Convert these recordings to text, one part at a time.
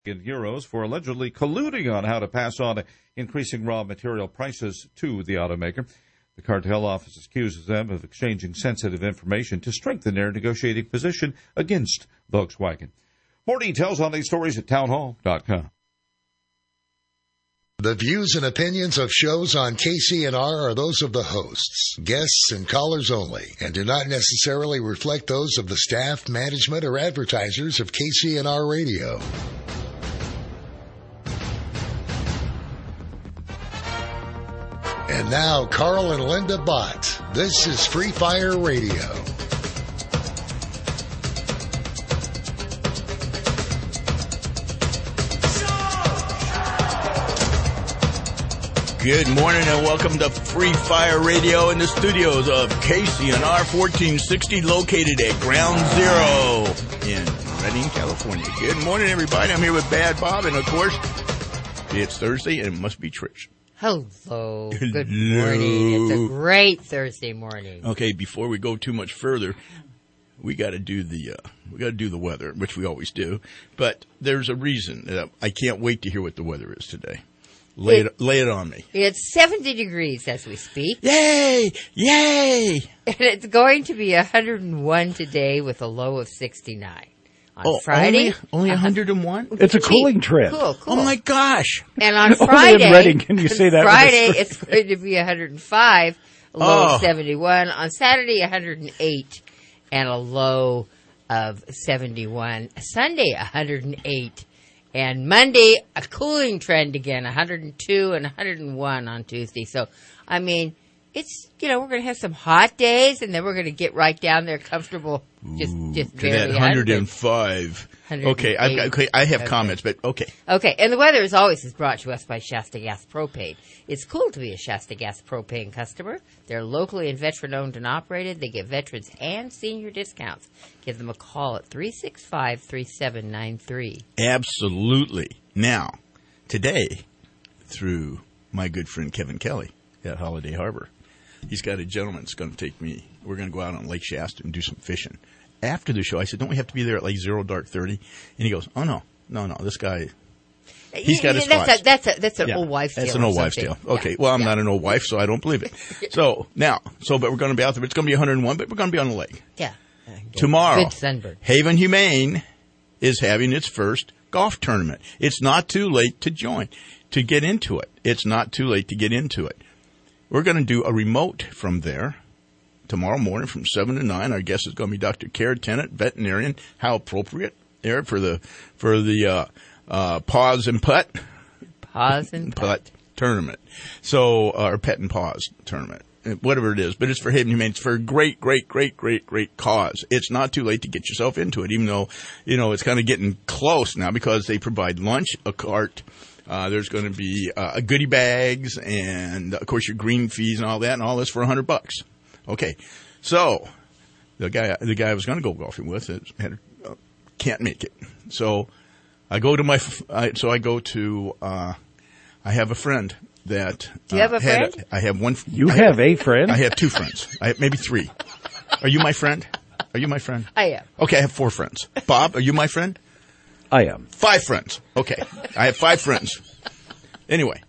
euros for allegedly colluding on how to pass on increasing raw material prices to the automaker. The cartel office accuses them of exchanging sensitive information to strengthen their negotiating position against Volkswagen. More details on these stories at townhall.com. The views and opinions of shows on KCNR are those of the hosts, guests, and callers only, and do not necessarily reflect those of the staff, management, or advertisers of KCNR Radio. And now, Carl and Linda Bott. This is Free Fire Radio. Good morning and welcome to Free Fire Radio in the studios of KCNR 1460, located at Ground Zero in Redding, California. Good morning, everybody. I'm here with Bad Bob, and of course, it's Thursday, and it must be Trish. Hello. Good morning. It's a great Thursday morning. Okay, before we go too much further, we got to do the weather, which we always do. But there's a reason. I can't wait to hear what the weather is today. Lay it on me. It's 70 degrees as we speak. Yay! Yay! And it's going to be 101 today with a low of 69. On Friday, only 101? It's a cooling trip. Cool. Oh my gosh! And on Friday, in Redding, can you say that? Friday it's going to be 105, a low of 71. On Saturday, 108, and a low of 71. Sunday, 108. And Monday, a cooling trend again, 102 and 101 on Tuesday. So, I mean, it's, we're going to have some hot days, and then we're going to get right down there comfortable, just barely 105. Okay, I have comments, but okay. Okay, and the weather, as always, is brought to us by Shasta Gas Propane. It's cool to be a Shasta Gas Propane customer. They're locally and veteran-owned and operated. They give veterans and senior discounts. Give them a call at 365-3793. Absolutely. Now, today, through my good friend Kevin Kelly at Holiday Harbor, he's got a gentleman that's going to take me. We're going to go out on Lake Shasta and do some fishing. After the show, I said, don't we have to be there at like 0:30? And he goes, oh, no, this guy, he's got his spots. That's an old wives' tale. That's an old wives' tale. Okay, well, I'm not an old wife, so I don't believe it. But we're going to be out there. It's going to be 101, but we're going to be on the lake. Yeah. Tomorrow, good sunburn. Haven Humane is having its first golf tournament. It's not too late to join, to get into it. It's not too late to get into it. We're going to do a remote from there. Tomorrow morning from 7 to 9, our guest is going to be Dr. Kara Tennant, veterinarian. How appropriate, Eric, for the Paws and Putt. Paws and Putt tournament. So, or Pet and Paws tournament, whatever it is. But it's for Haven Humane. It's for a great cause. It's not too late to get yourself into it, even though, it's kind of getting close now because they provide lunch, a cart. There's going to be goodie bags and, of course, your green fees and all that, and all this for $100. Okay, so the guy I was going to go golfing with can't make it. So I go to I have a friend that. Do you have a friend? I have one. You have a friend? I have two friends. I have maybe three. Are you my friend? I am. Okay, I have 4 friends. Bob, are you my friend? I am. 5 friends. Okay, I have 5 friends. Anyway,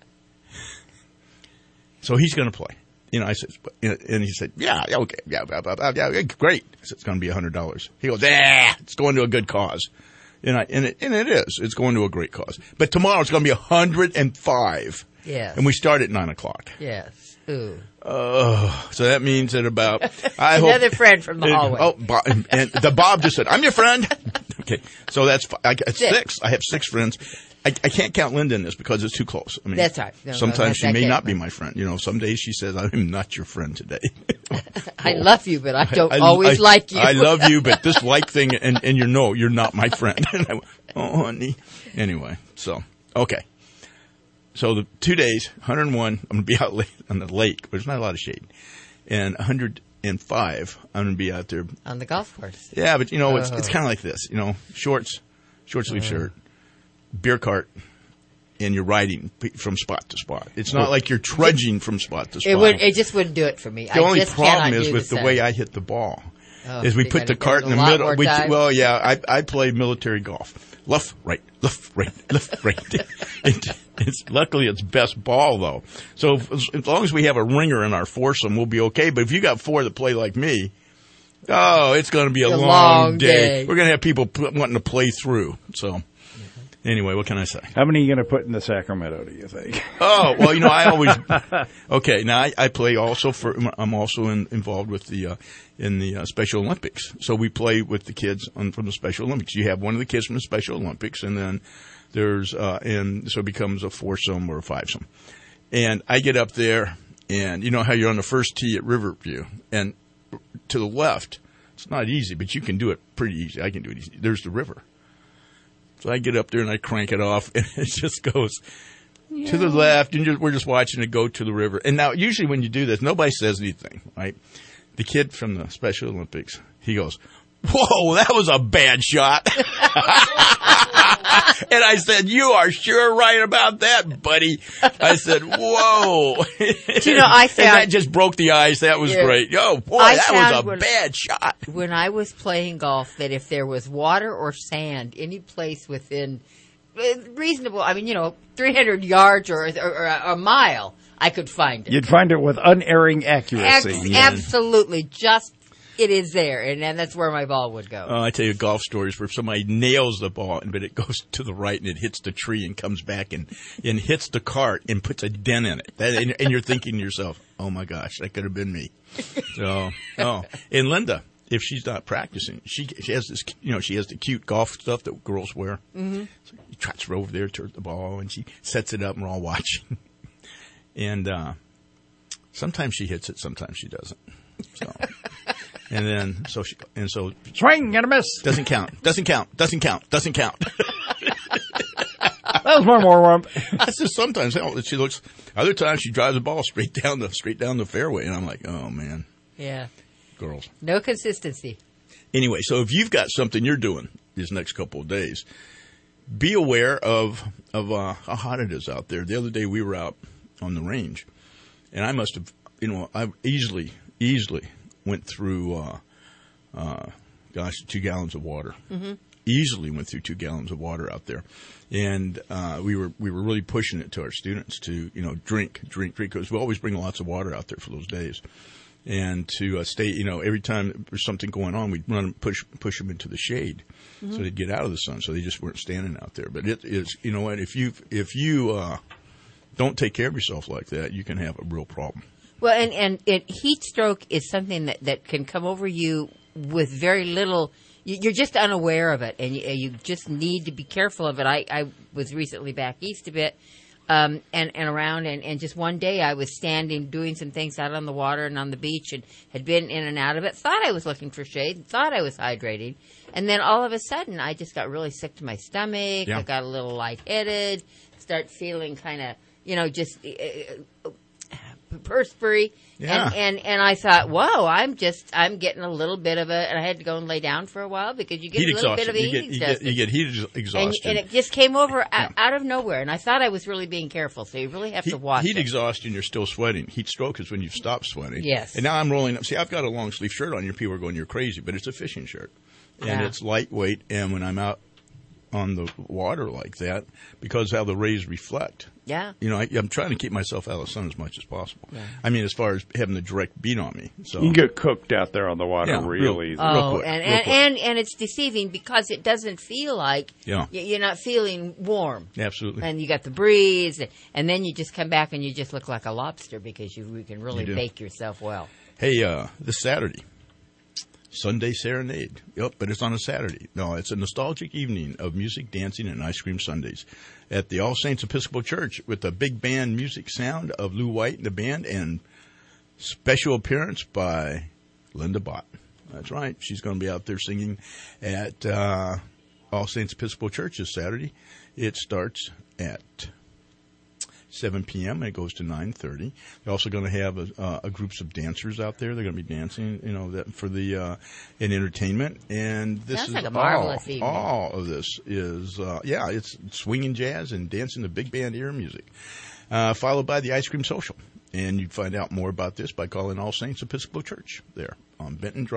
so he's going to play. I said, and he said, yeah, okay, yeah, great. I said, it's going to be $100. He goes, it's going to a good cause. And it is. It's going to a great cause. But tomorrow it's going to be 105. Yes. And we start at 9 o'clock. Yes. Ooh. So that means that about, another friend from the hallway. And the Bob just said, I'm your friend. Okay. So that's 6. I have 6 friends. I can't count Linda in this because it's too close. I mean, that's right. Sometimes she may not be my friend. Some days she says, I'm not your friend today. I love you, but I don't always like you. I love you, but this like thing, and you're not my friend. And I went, oh, honey. Anyway, so, okay. So the 2 days, 101, I'm going to be out on the lake, but there's not a lot of shade. And 105, I'm going to be out there. On the golf course. Yeah, but, it's kind of like this. Short sleeve shirt, beer cart, and you're riding from spot to spot. It's not like you're trudging from spot to spot. It just wouldn't do it for me. The only problem is with the way I hit the ball. is we you're put the gonna cart in get the a lot middle. more time. Well, yeah, I play military golf. Left, right, left, right, left, right. Luckily, it's best ball, though. So as long as we have a ringer in our foursome, we'll be okay. But if you got four that play like me, it's going to be a long day. We're going to have people wanting to play through. So anyway, what can I say? How many are you going to put in the Sacramento, do you think? Oh, well, I always, okay. Now I play also I'm also involved with in the Special Olympics. So we play with the kids from the Special Olympics. You have one of the kids from the Special Olympics, and then there's, and so it becomes a foursome or a fivesome. And I get up there, and you know how you're on the first tee at Riverview, and to the left, it's not easy, but you can do it pretty easy. I can do it easy. There's the river. So I get up there and I crank it off, and it just goes to the left, and we're just watching it go to the river. And now, usually when you do this, nobody says anything, right? The kid from the Special Olympics, he goes, "Whoa, that was a bad shot." And I said, "You are sure right about that, buddy." I said, "Whoa." Do you know, I found... And that just broke the ice. That was great. Oh, boy, that was a bad shot. When I was playing golf, that if there was water or sand, any place within reasonable, 300 yards or a mile, I could find it. You'd find it with unerring accuracy. Absolutely. Just, it is there, and that's where my ball would go. I tell you golf stories where somebody nails the ball, but it goes to the right and it hits the tree and comes back and hits the cart and puts a dent in it. And you're thinking to yourself, oh my gosh, that could have been me. So, and Linda, if she's not practicing, she has this, she has the cute golf stuff that girls wear. Mm-hmm. So she trots over there to the ball and she sets it up and we're all watching. And sometimes she hits it, sometimes she doesn't. So, and then so Swing and a miss. Doesn't count. That was more warm. That's just sometimes she looks. Other times she drives the ball straight down the fairway, and I'm like, oh man. Yeah. Girls. No consistency. Anyway, so if you've got something you're doing these next couple of days, be aware of how hot it is out there. The other day we were out on the range, and I must have, I easily went through, 2 gallons of water. Mm-hmm. Easily went through 2 gallons of water out there, and we were really pushing it to our students to drink because we always bring lots of water out there for those days, and to stay every time there's something going on we'd run and push them into the shade, mm-hmm. so they'd get out of the sun, so they just weren't standing out there. But it is what if you don't take care of yourself like that, you can have a real problem. Well, and heat stroke is something that can come over you with very little. You're just unaware of it, and you just need to be careful of it. I was recently back east a bit, and around, and just one day I was standing doing some things out on the water and on the beach, and had been in and out of it. Thought I was looking for shade, thought I was hydrating, and then all of a sudden I just got really sick to my stomach. Yeah. I got a little lightheaded, start feeling kind of just perspiry, yeah. and I thought, whoa, I'm getting a little bit of it, and I had to go and lay down for a while because you get heat a little exhaustion. bit of heat exhaustion. You get heat exhaustion, and it just came over out of nowhere, and I thought I was really being careful, so you really have to watch heat it. Exhaustion, you're still sweating. Heat stroke is when you've stopped sweating. Yes. And now I'm rolling up. See, I've got a long sleeve shirt on. Your people are going, you're crazy, but it's a fishing shirt, and it's lightweight. And when I'm out on the water like that, because how the rays reflect. Yeah. I'm trying to keep myself out of the sun as much as possible. Yeah. I mean, as far as having the direct beat on me. So you can get cooked out there on the water real easy. Oh, real quick. And it's deceiving because it doesn't feel like you're not feeling warm. Absolutely. And you got the breeze, and then you just come back and you just look like a lobster because you can really bake yourself well. Hey, this Saturday, Sunday Serenade. Yep, but it's on a Saturday. No, it's a nostalgic evening of music, dancing, and ice cream sundaes at the All Saints Episcopal Church with the big band music sound of Lou White and the band, and special appearance by Linda Bott. That's right. She's going to be out there singing at All Saints Episcopal Church this Saturday. It starts at 7 p.m. and it goes to 9:30. They're also going to have a groups of dancers out there. They're going to be dancing, that for the in entertainment. And this sounds is like a marvelous evening. All of this is it's swinging jazz and dancing to big band era music, followed by the ice cream social. And you'd find out more about this by calling All Saints Episcopal Church there on Benton Drive.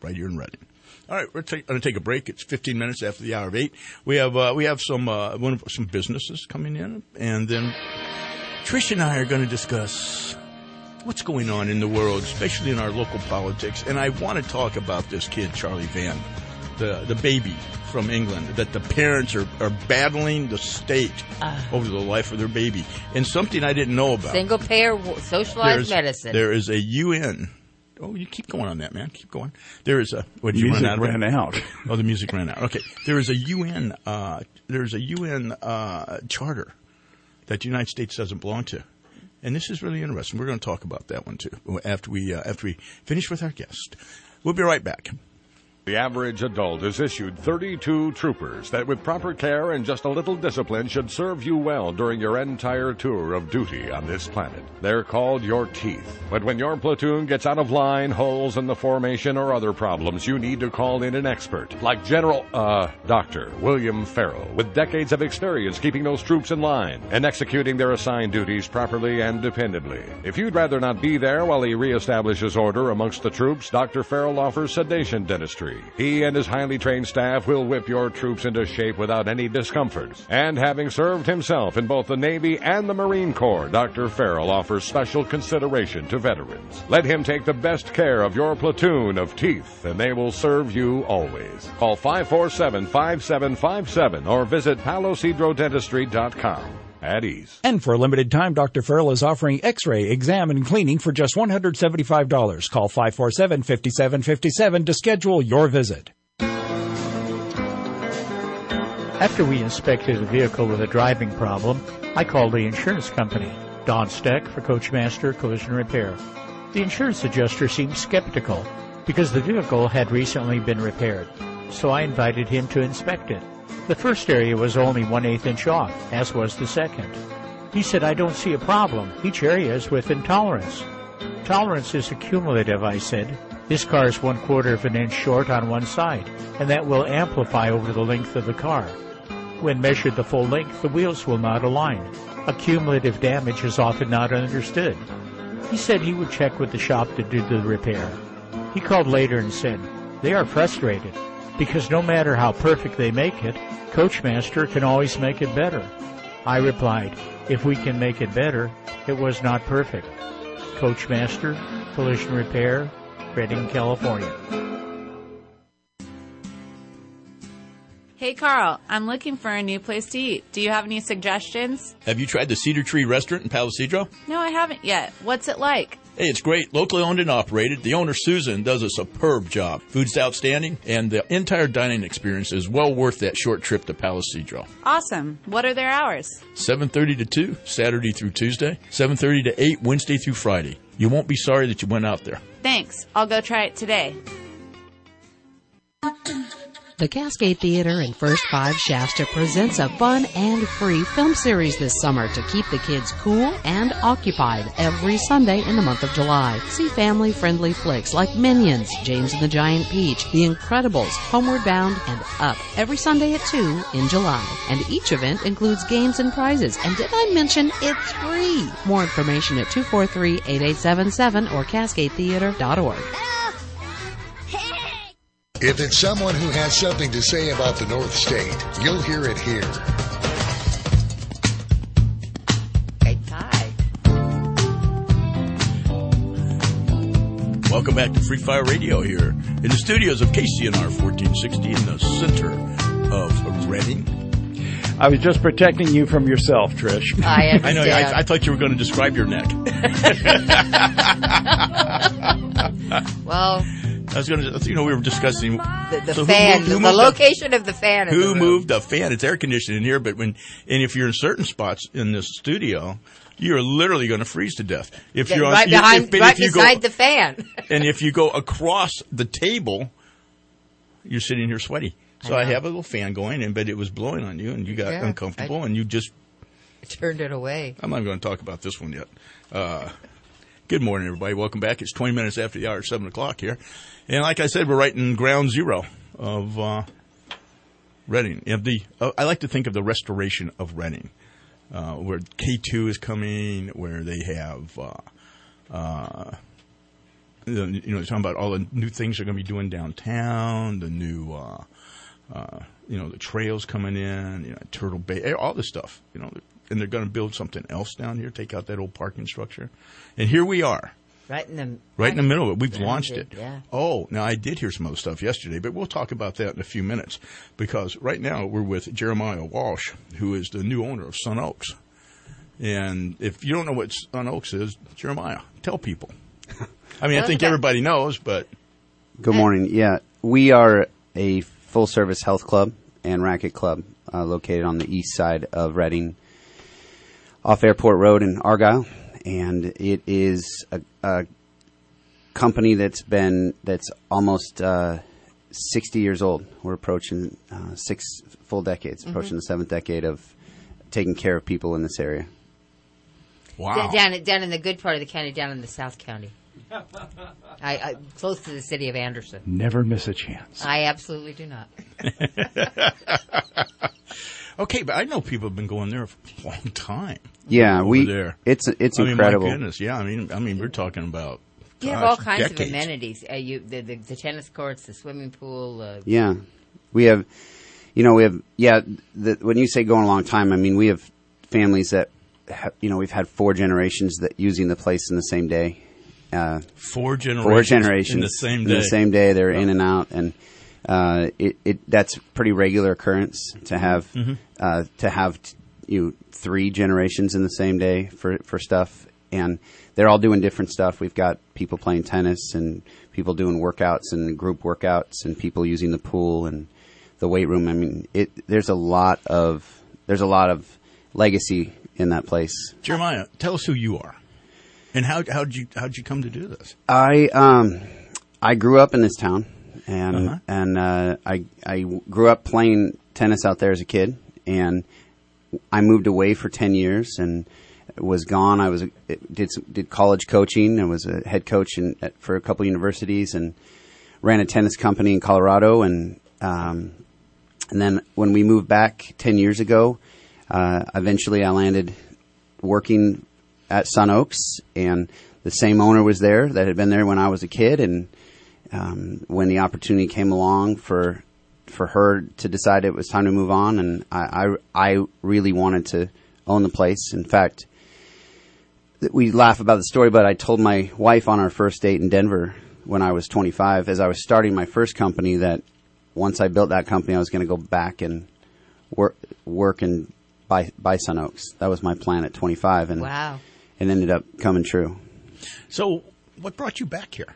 right here in Reading. All right, we're going to take a break. It's 15 minutes after the hour of 8. We have some businesses coming in, and then Trish and I are going to discuss what's going on in the world, especially in our local politics. And I want to talk about this kid, Charlie Van, the baby from England, that the parents are battling the state over the life of their baby. And something I didn't know about. Single-payer socialized medicine. There is a UN. Oh, you keep going on that, man. Keep going. There is a. What, did you run out of it? Ran out. Oh, the music ran out. Okay. There is a UN. There's a UN charter that the United States doesn't belong to, and this is really interesting. We're going to talk about that one too after we finish with our guest. We'll be right back. The average adult is issued 32 troopers that with proper care and just a little discipline should serve you well during your entire tour of duty on this planet. They're called your teeth. But when your platoon gets out of line, holes in the formation, or other problems, you need to call in an expert like Dr. William Farrell, with decades of experience keeping those troops in line and executing their assigned duties properly and dependably. If you'd rather not be there while he reestablishes order amongst the troops, Dr. Farrell offers sedation dentistry. He and his highly trained staff will whip your troops into shape without any discomfort. And having served himself in both the Navy and the Marine Corps, Dr. Farrell offers special consideration to veterans. Let him take the best care of your platoon of teeth, and they will serve you always. Call 547-5757 or visit palocidrodentistry.com. At ease. And for a limited time, Dr. Farrell is offering X-ray, exam, and cleaning for just $175. Call 547-5757 to schedule your visit. After we inspected a vehicle with a driving problem, I called the insurance company, Don Steck for Coachmaster Collision Repair. The insurance adjuster seemed skeptical because the vehicle had recently been repaired, so I invited him to inspect it. The first area was only 1/8 inch off, as was the second. He said, I don't see a problem. Each area is within tolerance. Tolerance is accumulative, I said. This car is 1/4 of an inch short on one side, and that will amplify over the length of the car. When measured the full length, the wheels will not align. Accumulative damage is often not understood. He said he would check with the shop to do the repair. He called later and said, they are frustrated, because no matter how perfect they make it, Coachmaster can always make it better. I replied, if we can make it better, it was not perfect. Coachmaster, Collision Repair, Redding, California. Hey, Carl, I'm looking for a new place to eat. Do you have any suggestions? Have you tried the Cedar Tree Restaurant in Palo Cedro? No, I haven't yet. What's it like? Hey, it's great. Locally owned and operated. The owner, Susan, does a superb job. Food's outstanding, and the entire dining experience is well worth that short trip to Palo Cedro. Awesome. What are their hours? 7:30 to 2, Saturday through Tuesday. 7:30 to 8, Wednesday through Friday. You won't be sorry that you went out there. Thanks. I'll go try it today. The Cascade Theater in First 5 Shasta presents a fun and free film series this summer to keep the kids cool and occupied every Sunday in the month of July. See family-friendly flicks like Minions, James and the Giant Peach, The Incredibles, Homeward Bound, and Up every Sunday at 2 in July. And each event includes games and prizes. And did I mention it's free? More information at 243-8877 or cascadetheater.org. If it's someone who has something to say about the North State, you'll hear it here. Welcome back to Free Fire Radio here in the studios of KCNR 1460 in the center of Reading. I was just protecting you from yourself, Trish. I understand. I know. I thought you were going to describe your neck. Well, I was going to, we were discussing the so fan, the location of the fan. Who moved the fan? It's air conditioned in here, but if you're in certain spots in this studio, you're literally going to freeze to death. If you're right beside the fan, and if you go across the table, you're sitting here sweaty. So I have a little fan going, but it was blowing on you, and you got uncomfortable, and you just turned it away. I'm not going to talk about this one yet. Good morning, everybody. Welcome back. It's 20 minutes after the hour, 7 o'clock here. And like I said, we're right in ground zero of Reading. I like to think of the restoration of Reading, where K2 is coming, where they have They're talking about all the new things they're going to be doing downtown, the new, the trails coming in, Turtle Bay, all this stuff, and they're going to build something else down here, take out that old parking structure. And here we are. Right in the middle of it. We've launched it. Yeah. Oh, now I did hear some other stuff yesterday, but we'll talk about that in a few minutes, because right now we're with Jeremiah Walsh, who is the new owner of Sun Oaks. And if you don't know what Sun Oaks is, Jeremiah, tell people. I mean, I think everybody knows, but... Good morning. Yeah, we are a full-service health club and racket club located on the east side of Reading, off Airport Road in Argyle. And it is a company that's almost 60 years old. We're approaching 6 full decades, approaching the 7th decade of taking care of people in this area. Wow. Down in the good part of the county, down in the South County. I close to the city of Anderson. Never miss a chance. I absolutely do not. Okay, but I know people have been going there for a long time. Yeah, there. It's incredible. My goodness, yeah. I mean, we're talking about. You have all kinds decades. of amenities. The tennis courts, the swimming pool. Yeah, we have. When you say going a long time, I mean we have families that, we've had 4 generations that using the place in the same day. 4 generations. 4 generations in the same day. In the same day, they're in and out, and that's pretty regular occurrence to have 3 generations in the same day for stuff, and they're all doing different stuff. We've got people playing tennis and people doing workouts and group workouts and people using the pool and the weight room. I mean, there's a lot of legacy in that place. Jeremiah, tell us who you are, and how'd you come to do this? I grew up in this town, and I grew up playing tennis out there as a kid, and I moved away for 10 years and was gone. I did college coaching. I was a head coach for a couple universities and ran a tennis company in Colorado. And then when we moved back 10 years ago, eventually I landed working at Sun Oaks, and the same owner was there that had been there when I was a kid. And when the opportunity came along for her to decide it was time to move on, and I really wanted to own the place. In fact, we laugh about the story, but I told my wife on our first date in Denver when I was 25, as I was starting my first company, that once I built that company, I was going to go back and work and buy Sun Oaks. That was my plan at 25, and wow, it ended up coming true. So, what brought you back here?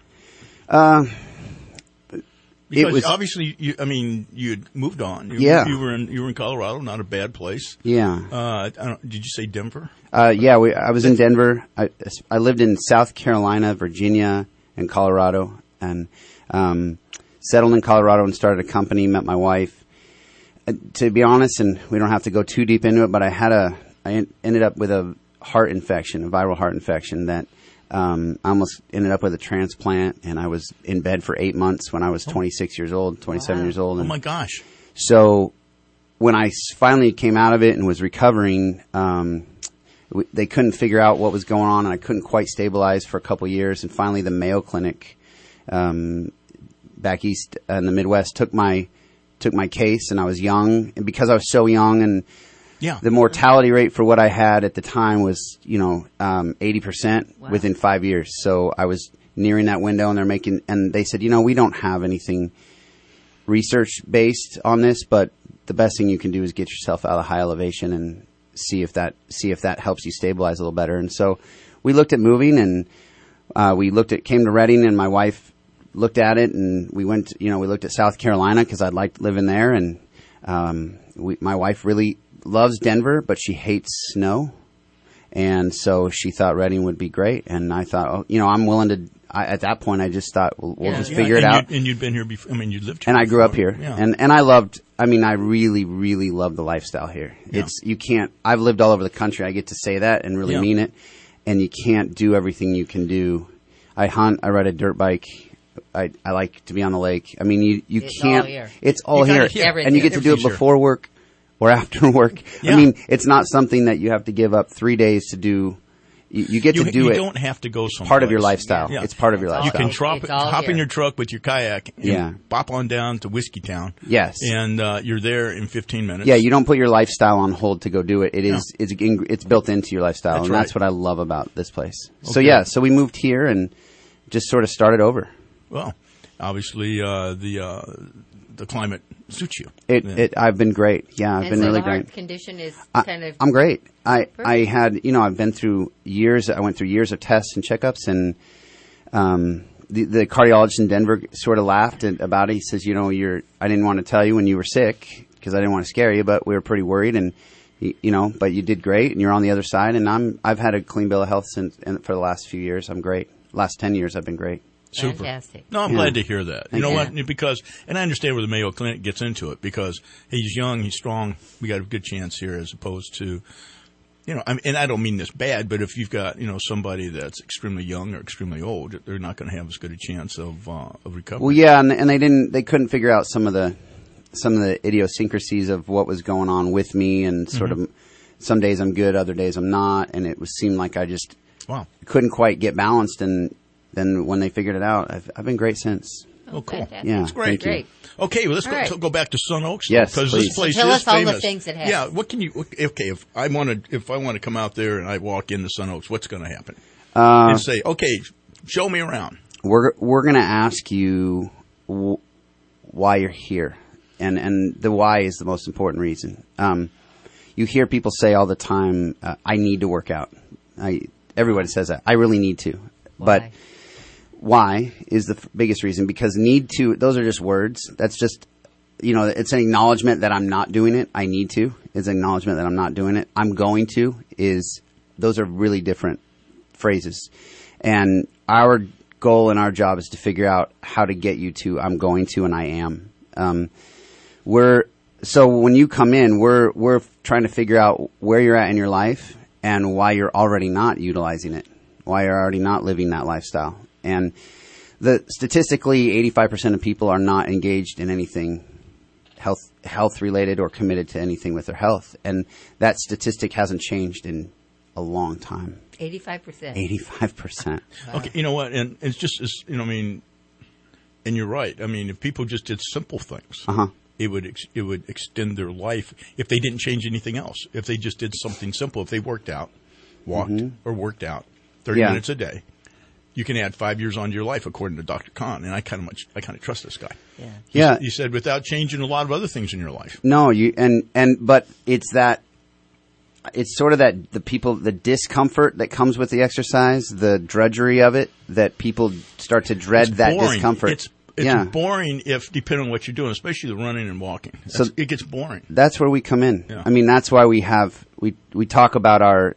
Because obviously, you had moved on. You were in Colorado, not a bad place. Yeah. Did you say Denver? Yeah, I was in Denver. I lived in South Carolina, Virginia, and Colorado, and settled in Colorado and started a company. Met my wife. To be honest, and we don't have to go too deep into it, but I ended up with a heart infection, a viral heart infection that. I almost ended up with a transplant, and I was in bed for 8 months when I was 26 years old, 27 years old. And oh my gosh. So when I finally came out of it and was recovering, they couldn't figure out what was going on, and I couldn't quite stabilize for a couple years. And finally the Mayo Clinic, back east in the Midwest took my case, and I was young, and because I was so young, and the mortality rate for what I had at the time was, 80% within 5 years. So I was nearing that window, and they said, we don't have anything research based on this, but the best thing you can do is get yourself out of high elevation and see if that helps you stabilize a little better. And so we looked at moving, and came to Reading, and my wife looked at it, and we went, we looked at South Carolina because I'd like to live in there. And, my wife really loves Denver, but she hates snow. And so she thought Reading would be great. And I thought, I'm willing to, at that point, I just thought, we'll just figure it out. And you'd been here before. You lived here. And I grew up here. Yeah. And I loved, I really, really love the lifestyle here. Yeah. I've lived all over the country. I get to say that and really mean it. And you can't do everything you can do. I hunt, I ride a dirt bike. I like to be on the lake. You can't, all here. It's all here. And you get to do it before work or after work. Yeah. It's not something that you have to give up 3 days to do you get to do it. You don't have to go somewhere. Part of your lifestyle. Yeah. It's part of your lifestyle. You can hop in your truck with your kayak and bop on down to Whiskey Town. Yes. And you're there in 15 minutes. Yeah, you don't put your lifestyle on hold to go do it. It's built into your lifestyle, and that's what I love about this place. Okay. So we moved here and just sort of started over. Well, obviously the climate suits you. I've been great. Yeah, I've been really great. The heart condition is kind of. I'm great. I had, I've been through years. I went through years of tests and checkups, and the cardiologist in Denver sort of laughed about it. He says, I didn't want to tell you when you were sick because I didn't want to scare you, but we were pretty worried, and but you did great, and you're on the other side. And I've had a clean bill of health for the last few years. I'm great. Last 10 years, I've been great. Super. Fantastic. No, I'm glad to hear that. You know what? Because, and I understand where the Mayo Clinic gets into it, because he's young, he's strong. We got a good chance here, as opposed to, and I don't mean this bad, but if you've got, somebody that's extremely young or extremely old, they're not going to have as good a chance of recovery. Well, yeah, and they couldn't figure out some of the idiosyncrasies of what was going on with me, and sort of some days I'm good, other days I'm not, and it seemed like I just couldn't quite get balanced. And then when they figured it out, I've been great since. Oh, cool. Fantastic. Yeah, that's great. Great. Okay, well, let's go back to Sun Oaks. Yes, because please. this place Tell is us all famous. the things it has. Yeah, what can you? Okay, if I want to come out there and I walk into Sun Oaks, what's going to happen? And say, okay, show me around. We're going to ask you why you're here, and the why is the most important reason. You hear people say all the time, "I need to work out." Everybody says that. I really need to, but why is the biggest reason, because need to, those are just words. That's just, it's an acknowledgement that I'm not doing it. I need to is an acknowledgement that I'm not doing it. I'm going to those are really different phrases. And our goal and our job is to figure out how to get you to I'm going to and I am. So when you come in, we're trying to figure out where you're at in your life and why you're already not utilizing it, why you're already not living that lifestyle. And statistically, 85% of people are not engaged in anything health related or committed to anything with their health. And that statistic hasn't changed in a long time. 85%. 85%. Wow. Okay, you know what? And it's just, and you're right. I mean, if people just did simple things, it would extend their life if they didn't change anything else. If they just did something simple, if they walked out 30 minutes a day. You can add 5 years onto your life, according to Dr. Kahn, and I kind of trust this guy. Yeah. He said without changing a lot of other things in your life. No, but it's sort of that the discomfort that comes with the exercise, the drudgery of it, that people start to dread that discomfort. It's boring depending on what you're doing, especially the running and walking. It gets boring. That's where we come in. Yeah. I mean, that's why we talk about our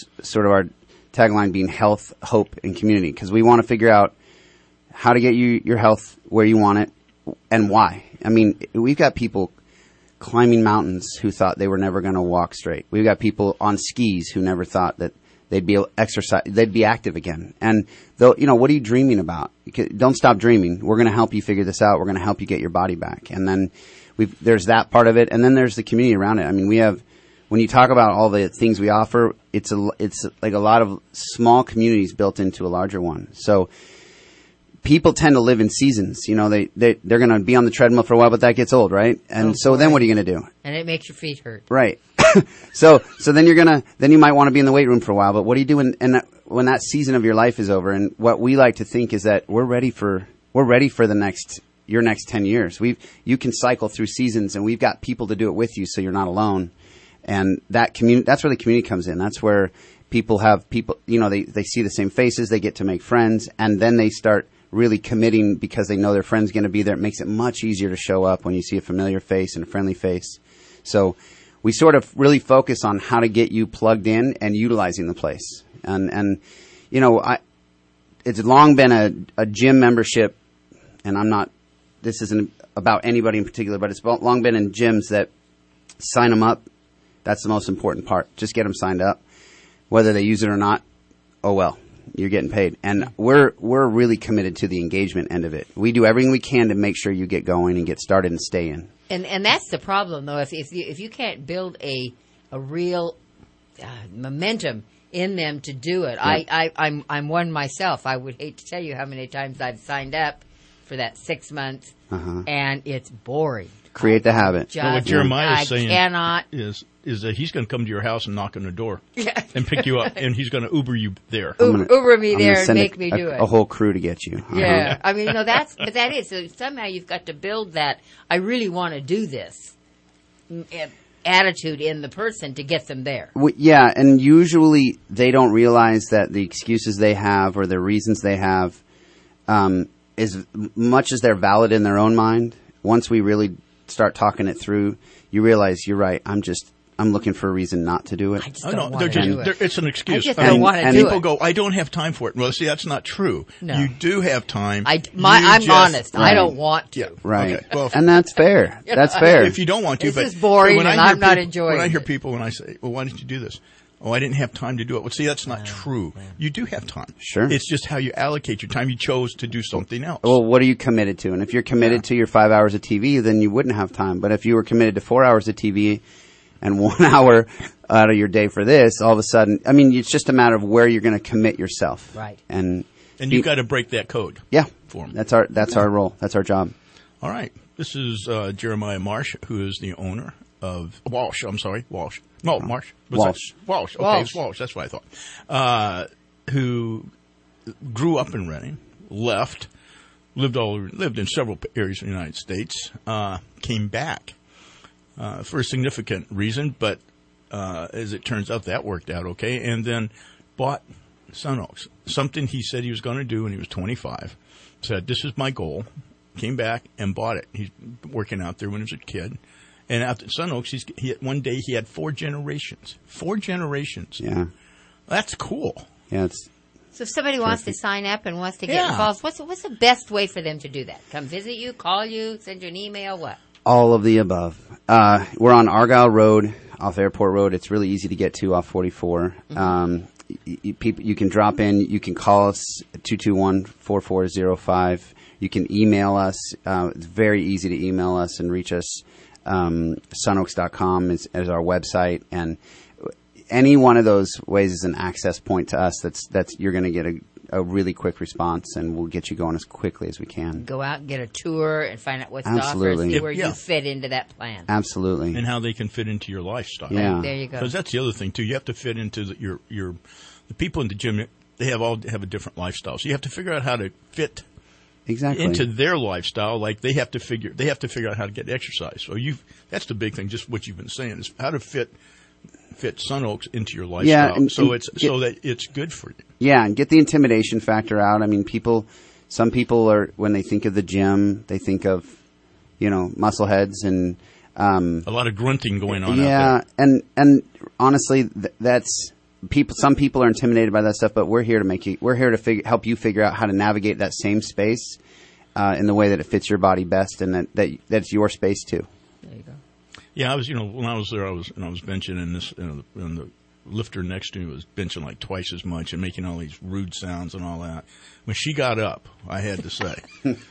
tagline being health, hope, and community, because we want to figure out how to get you your health where you want it and why. I mean, we've got people climbing mountains who thought they were never going to walk straight. We've got people on skis who never thought that they'd be active again. And what are you dreaming about? Don't stop dreaming. We're going to help you figure this out. We're going to help you get your body back. And then there's that part of it, and then there's the community around it. I mean, when you talk about all the things we offer, it's like a lot of small communities built into a larger one. So people tend to live in seasons. They're going to be on the treadmill for a while, but that gets old, right? And then what are you going to do? And it makes your feet hurt. Right. So then you might want to be in the weight room for a while, but what do you do when that season of your life is over? And what we like to think is that we're ready for your next 10 years. You can cycle through seasons, and we've got people to do it with you, so you're not alone. And that's where the community comes in. That's where people they see the same faces, they get to make friends, and then they start really committing because they know their friend's going to be there. It makes it much easier to show up when you see a familiar face and a friendly face. So we sort of really focus on how to get you plugged in and utilizing the place. And it's long been a gym membership, and this isn't about anybody in particular, but it's long been in gyms that sign them up. That's the most important part. Just get them signed up. Whether they use it or not, oh well, you're getting paid. And we're really committed to the engagement end of it. We do everything we can to make sure you get going and get started and stay in. And that's the problem, though. If you can't build a real momentum in them to do it. Yeah. I'm one myself. I would hate to tell you how many times I've signed up for that 6 months, and it's boring. Create the habit. Well, what Jeremiah is saying cannot. is that he's going to come to your house and knock on the door and pick you up, and he's going to Uber you there. Uber me there and make me do it. A whole crew to get you. Yeah, I mean, that is. So somehow you've got to build that. I really want to do this attitude in the person to get them there. Yeah, and usually they don't realize that the excuses they have or the reasons they have, as much as they're valid in their own mind, once we really start talking it through, you realize you're right. I'm looking for a reason not to do it. I just don't want to do it. It's an excuse. I just don't want to do it. People go, I don't have time for it. Well, see, that's not true. No. You do have time. I'm honest. Right. I don't want to. Yeah. Right. Okay. Well, and that's fair. That's fair. If you don't want to, this is boring and I'm not enjoying it. When I hear people, when I say, well, why didn't you do this? Oh, I didn't have time to do it. Well, see, that's not true. You do have time. Sure. It's just how you allocate your time. You chose to do something else. Well, what are you committed to? And if you're committed to your 5 hours of TV, then you wouldn't have time. But if you were committed to 4 hours of TV and 1 hour out of your day for this, all of a sudden, I mean, it's just a matter of where you're going to commit yourself. Right. And you've got to break that code. Yeah. For them. That's our role. That's our job. All right. This is Jeremiah Marsh, who is the owner of Walsh. I'm sorry, Walsh. No, Marsh. Walsh. Walsh. Okay, it's Walsh. That's what I thought. Who grew up in Reading, left, lived in several areas of the United States, came back for a significant reason, but as it turns out, that worked out okay, and then bought Sun Oaks. Something he said he was going to do when he was 25. Said, this is my goal. Came back and bought it. He's working out there when he was a kid. And out at Sun Oaks, one day he had 4 generations. 4 generations. Yeah. That's cool. Yeah, so if somebody wants to sign up and wants to get involved, what's the best way for them to do that? Come visit you, call you, send you an email, what? All of the above. We're on Argyle Road, off Airport Road. It's really easy to get to off 44. Mm-hmm. You can drop in. You can call us at 221-4405. You can email us. It's very easy to email us and reach us. Sunoaks.com is our website, and any one of those ways is an access point to us. That's you're going to get a really quick response, and we'll get you going as quickly as we can. Go out and get a tour and find out what's Absolutely. to offer and see where you fit into that plan. Absolutely. And how they can fit into your lifestyle. Yeah. There you go. Because that's the other thing too. You have to fit into the people in the gym. They have a different lifestyle, so you have to figure out how to fit. Exactly. Into their lifestyle, like they have to figure out how to get exercise. So that's the big thing. Just what you've been saying is how to fit Sun Oaks into your lifestyle, so that it's good for you. Yeah, and get the intimidation factor out. I mean, some people are, when they think of the gym, they think of, muscle heads and a lot of grunting going on. Yeah, out there. and honestly, that's. Some people are intimidated by that stuff, but we're here to help you figure out how to navigate that same space in the way that it fits your body best, and that's your space too. There you go. Yeah, I was, when I was there, I was benching, and the lifter next to me was benching like twice as much and making all these rude sounds and all that. When she got up, I had to say,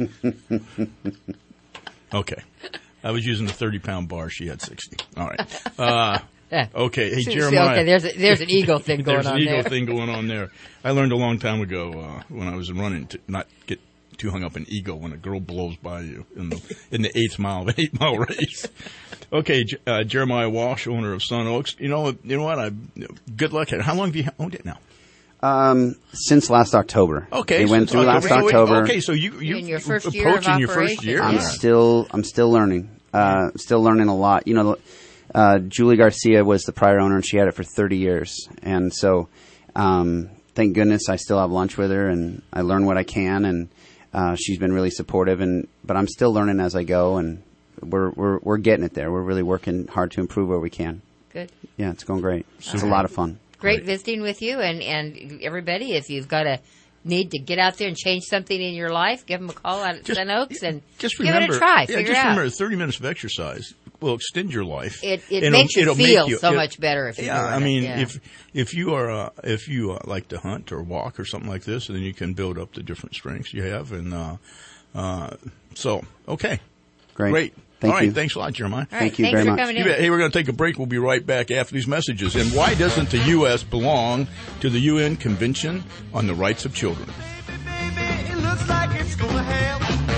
okay, I was using the 30-pound bar. She had 60. All right. Okay, hey Jeremiah. Okay, there's an ego thing going on there. There's an ego thing going on there. I learned a long time ago when I was running to not get too hung up in ego when a girl blows by you in the 8th mile of an 8-mile race. Okay, Jeremiah Walsh, owner of Sun Oaks. You know what? Good luck at it. How long have you owned it now? Since last October. Okay, we went through last October. Okay, so you in your first approaching your first year. I'm still learning. Still learning a lot. Julie Garcia was the prior owner, and she had it for 30 years. And so, thank goodness I still have lunch with her, and I learn what I can, and she's been really supportive. But I'm still learning as I go, and we're getting it there. We're really working hard to improve where we can. Good. Yeah, it's going great. It's a lot of fun. Great visiting with you, and everybody, if you've got a need to get out there and change something in your life, give them a call out at Sun Oaks and give it a try. Remember, 30 minutes of exercise will extend your life. It makes you feel so much better if you do it. I mean, if you like to hunt or walk or something like this, then you can build up the different strengths you have. And so, okay. Great. Thank All right, you. thanks a lot, Jeremiah. All right, Thank you thanks very for much. coming in. Hey, we're going to take a break. We'll be right back after these messages. And why doesn't the U.S. belong to the UN Convention on the Rights of Children? Baby, it looks like it's gonna happen.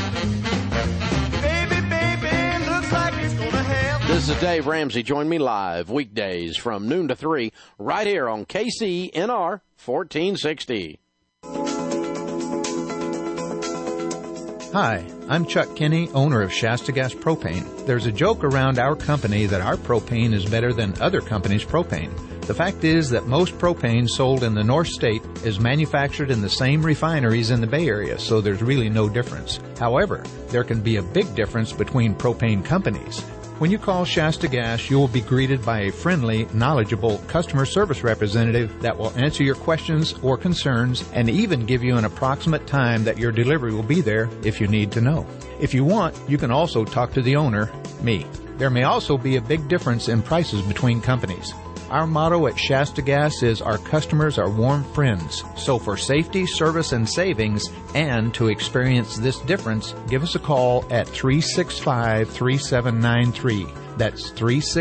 Baby, looks like it's gonna happen. This is Dave Ramsey. Join me live weekdays from noon to 3 right here on KCNR 1460. Hi, I'm Chuck Kinney, owner of Shasta Gas Propane. There's a joke around our company that our propane is better than other companies' propane. The fact is that most propane sold in the North State is manufactured in the same refineries in the Bay Area, so there's really no difference. However, there can be a big difference between propane companies. When you call Shasta Gas, you will be greeted by a friendly, knowledgeable customer service representative that will answer your questions or concerns and even give you an approximate time that your delivery will be there if you need to know. If you want, you can also talk to the owner, me. There may also be a big difference in prices between companies. Our motto at Shasta Gas is our customers are warm friends. So for safety, service, and savings, and to experience this difference, give us a call at 365-3793. That's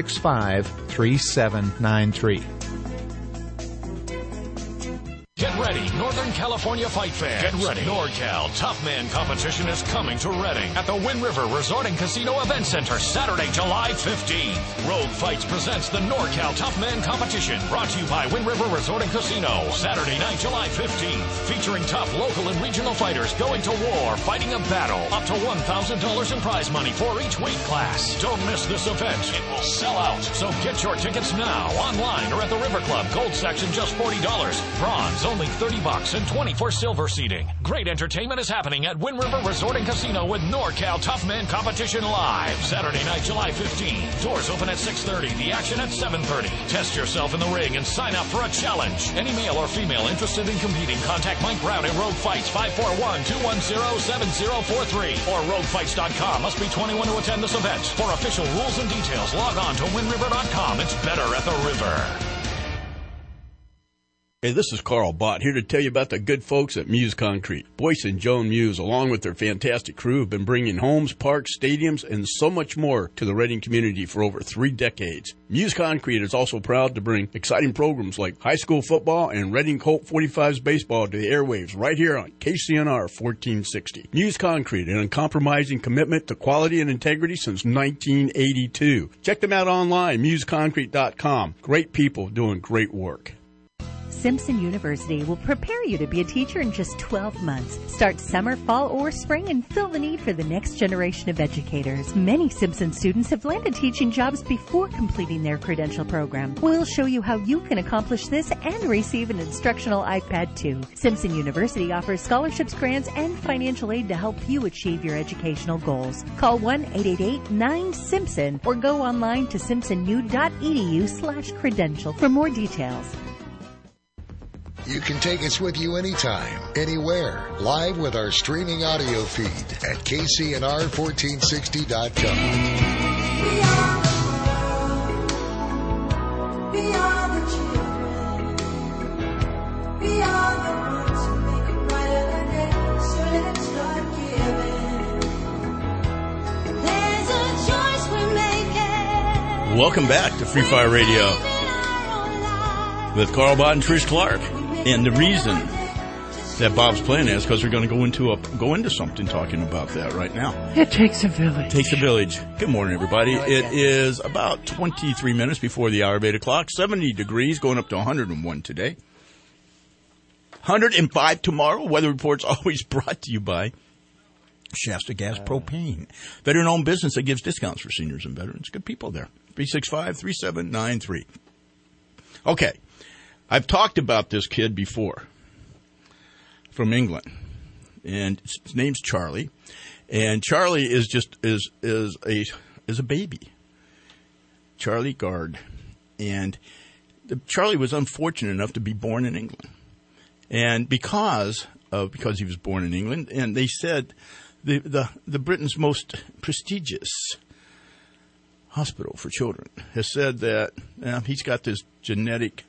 365-3793. Get ready, Northern California Fight fans. Get ready. NorCal Tough Man Competition is coming to Redding at the Wind River Resort and Casino Event Center Saturday, July 15th. Rogue Fights presents the NorCal Tough Man Competition, brought to you by Wind River Resort and Casino. Saturday night, July 15th, featuring tough local and regional fighters going to war, fighting a battle. Up to $1,000 in prize money for each weight class. Don't miss this event. It will sell out. So get your tickets now, online or at the River Club. Gold section just $40. Bronze only $30 and 20 for silver seating. Great entertainment is happening at Wind River Resort and Casino with NorCal Tough Man Competition live. Saturday night, July 15th. Doors open at 6:30. The action at 7:30. Test yourself in the ring and sign up for a challenge. Any male or female interested in competing, contact Mike Brown at Rogue Fights 541-210-7043 or roguefights.com. Must be 21 to attend this event. For official rules and details, log on to windriver.com. It's better at the river. Hey, this is Carl Bott here to tell you about the good folks at Muse Concrete. Boyce and Joan Muse, along with their fantastic crew, have been bringing homes, parks, stadiums, and so much more to the Redding community for over 3 decades. Muse Concrete is also proud to bring exciting programs like high school football and Redding Colt 45s baseball to the airwaves right here on KCNR 1460. Muse Concrete, an uncompromising commitment to quality and integrity since 1982. Check them out online, museconcrete.com. Great people doing great work. Simpson University will prepare you to be a teacher in just 12 months. Start summer, fall, or spring and fill the need for the next generation of educators. Many Simpson students have landed teaching jobs before completing their credential program. We'll show you how you can accomplish this and receive an instructional iPad too. Simpson University offers scholarships, grants, and financial aid to help you achieve your educational goals. Call 1-888-9-SIMPSON or go online to simpsonu.edu/credential for more details. You can take us with you anytime, anywhere, live with our streaming audio feed at KCNR1460.com. We are the children. We are the ones who make a brighter day. So let's start giving. There's a choice we're making. Welcome back to Free Fire Radio with Carl Bott and Trish Clark. And the reason that Bob's playing that is because we're going to go into something talking about that right now. It takes a village. It takes a village. Good morning, everybody. It is about 23 minutes before the hour of 8 o'clock. 70 degrees, going up to 101 today. 105 tomorrow. Weather report's always brought to you by Shasta Gas Propane. Veteran-owned business that gives discounts for seniors and veterans. Good people there. 365-3793. Okay. I've talked about this kid before from England, and his name's Charlie, and Charlie is just is a baby, Charlie Gard, and Charlie was unfortunate enough to be born in England, and because he was born in England, and they said the Britain's most prestigious hospital for children has said that he's got this genetic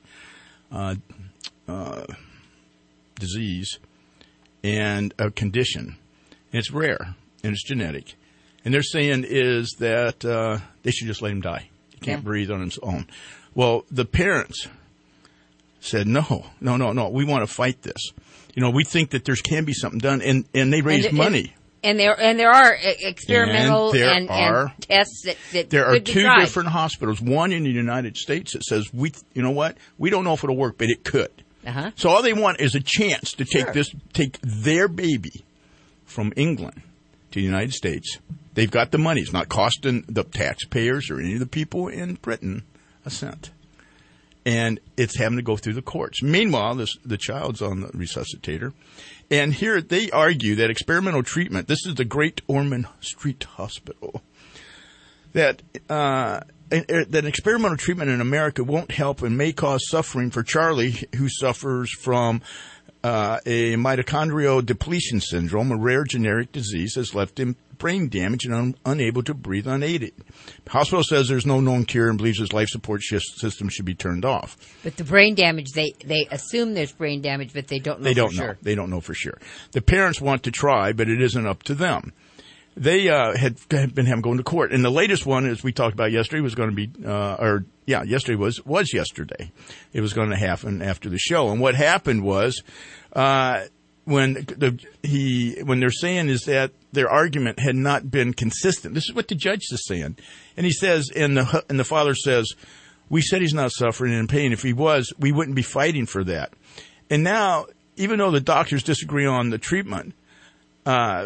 disease and a condition. It's rare and it's genetic, And they're saying is that they should just let him die. He can't breathe on his own. Well, the parents said, no, we want to fight this. We think that there can be something done, and they raised money. And there are experimental and tests that there are could be two tried. different hospitals. One in the United States that says we don't know if it'll work, but it could. Uh-huh. So all they want is a chance to take their baby from England to the United States. They've got the money. It's not costing the taxpayers or any of the people in Britain a cent. And it's having to go through the courts. Meanwhile, the child's on the resuscitator. And here they argue that experimental treatment, this is the Great Ormond Street Hospital, that experimental treatment in America won't help and may cause suffering for Charlie, who suffers from a mitochondrial depletion syndrome, a rare genetic disease that's left him brain damage and unable to breathe unaided. The hospital says there's no known cure and believes his life support system should be turned off. But the brain damage, they assume there's brain damage, but they don't know for sure. They don't know for sure. The parents want to try, but it isn't up to them. They had been having going to court. And the latest one, as we talked about yesterday, was going to be, yesterday was yesterday. It was going to happen after the show. And what happened was, when they're saying is that their argument had not been consistent. This is what the judge is saying. And he says, and the father says, we said he's not suffering and in pain. If he was, we wouldn't be fighting for that. And now, even though the doctors disagree on the treatment, and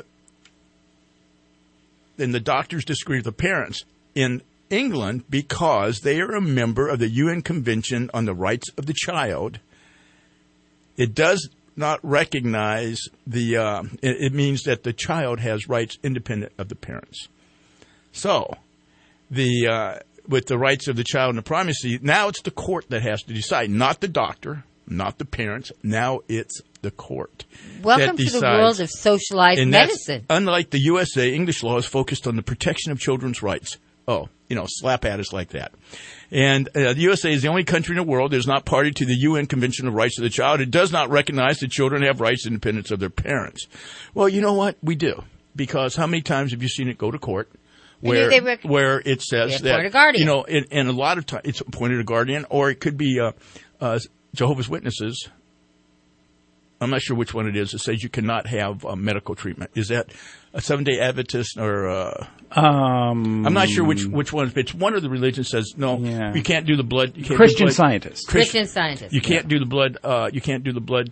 the doctors disagree with the parents in England because they are a member of the UN Convention on the Rights of the Child, it does not recognize it means that the child has rights independent of the parents. So, with the rights of the child and the primacy, now it's the court that has to decide, not the doctor, not the parents. Now it's the court. Welcome to the world of socialized medicine. Unlike the USA, English law is focused on the protection of children's rights. Oh, slap at us like that. And the USA is the only country in the world that is not party to the UN Convention of Rights of the Child. It does not recognize that children have rights independent of their parents. Well, you know what? We do. Because how many times have you seen it go to court where it says that, and a lot of times it's appointed a guardian, or it could be Jehovah's Witnesses. I'm not sure which one it is. It says you cannot have medical treatment. Is that a Seventh-day Adventist or? I'm not sure which one. It's one of the religions says no. Yeah. You can't do the blood. You can't Christian do blood. Scientists. Christian Scientists. You can't do the blood. You can't do the blood.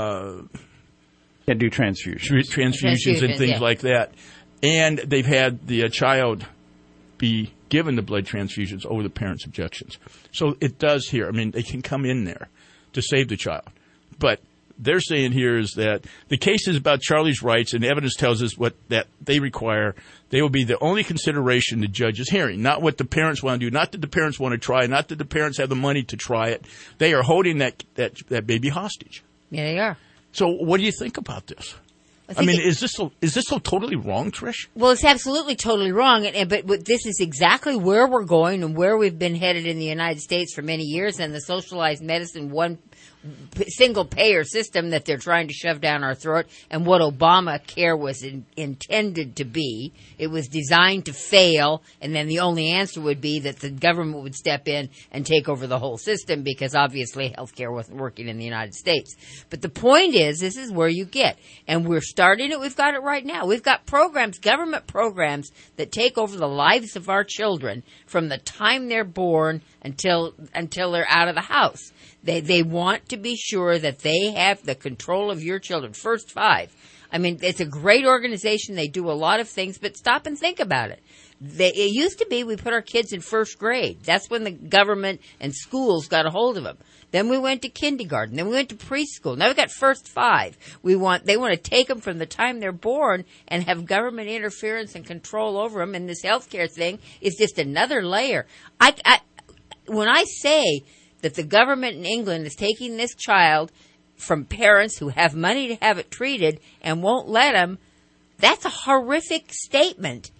Can't do transfusions. Transfusions and things like that. And they've had the child be given the blood transfusions over the parents' objections. So it does here. I mean, they can come in there to save the child, but they're saying here is that the case is about Charlie's rights, and evidence tells us that they require. They will be the only consideration the judge is hearing, not what the parents want to do, not that the parents want to try, not that the parents have the money to try it. They are holding that baby hostage. Yeah, they are. So what do you think about this? I mean, is this so totally wrong, Trish? Well, it's absolutely totally wrong, but this is exactly where we're going and where we've been headed in the United States for many years, and the socialized medicine one single payer system that they're trying to shove down our throat, and what Obamacare was intended to be. It was designed to fail, and then the only answer would be that the government would step in and take over the whole system, because obviously healthcare wasn't working in the United States. But the point is, this is where you get, and we're starting it. We've got it right now. We've got programs, government programs, that take over the lives of our children from the time they're born until they're out of the house. They want to be sure that they have the control of your children. First Five. I mean, it's a great organization. They do a lot of things, but stop and think about it. It used to be we put our kids in first grade. That's when the government and schools got a hold of them. Then we went to kindergarten. Then we went to preschool. Now we've got First Five. They want to take them from the time they're born and have government interference and control over them. And this healthcare thing is just another layer. When I say that the government in England is taking this child from parents who have money to have it treated and won't let them, that's a horrific statement.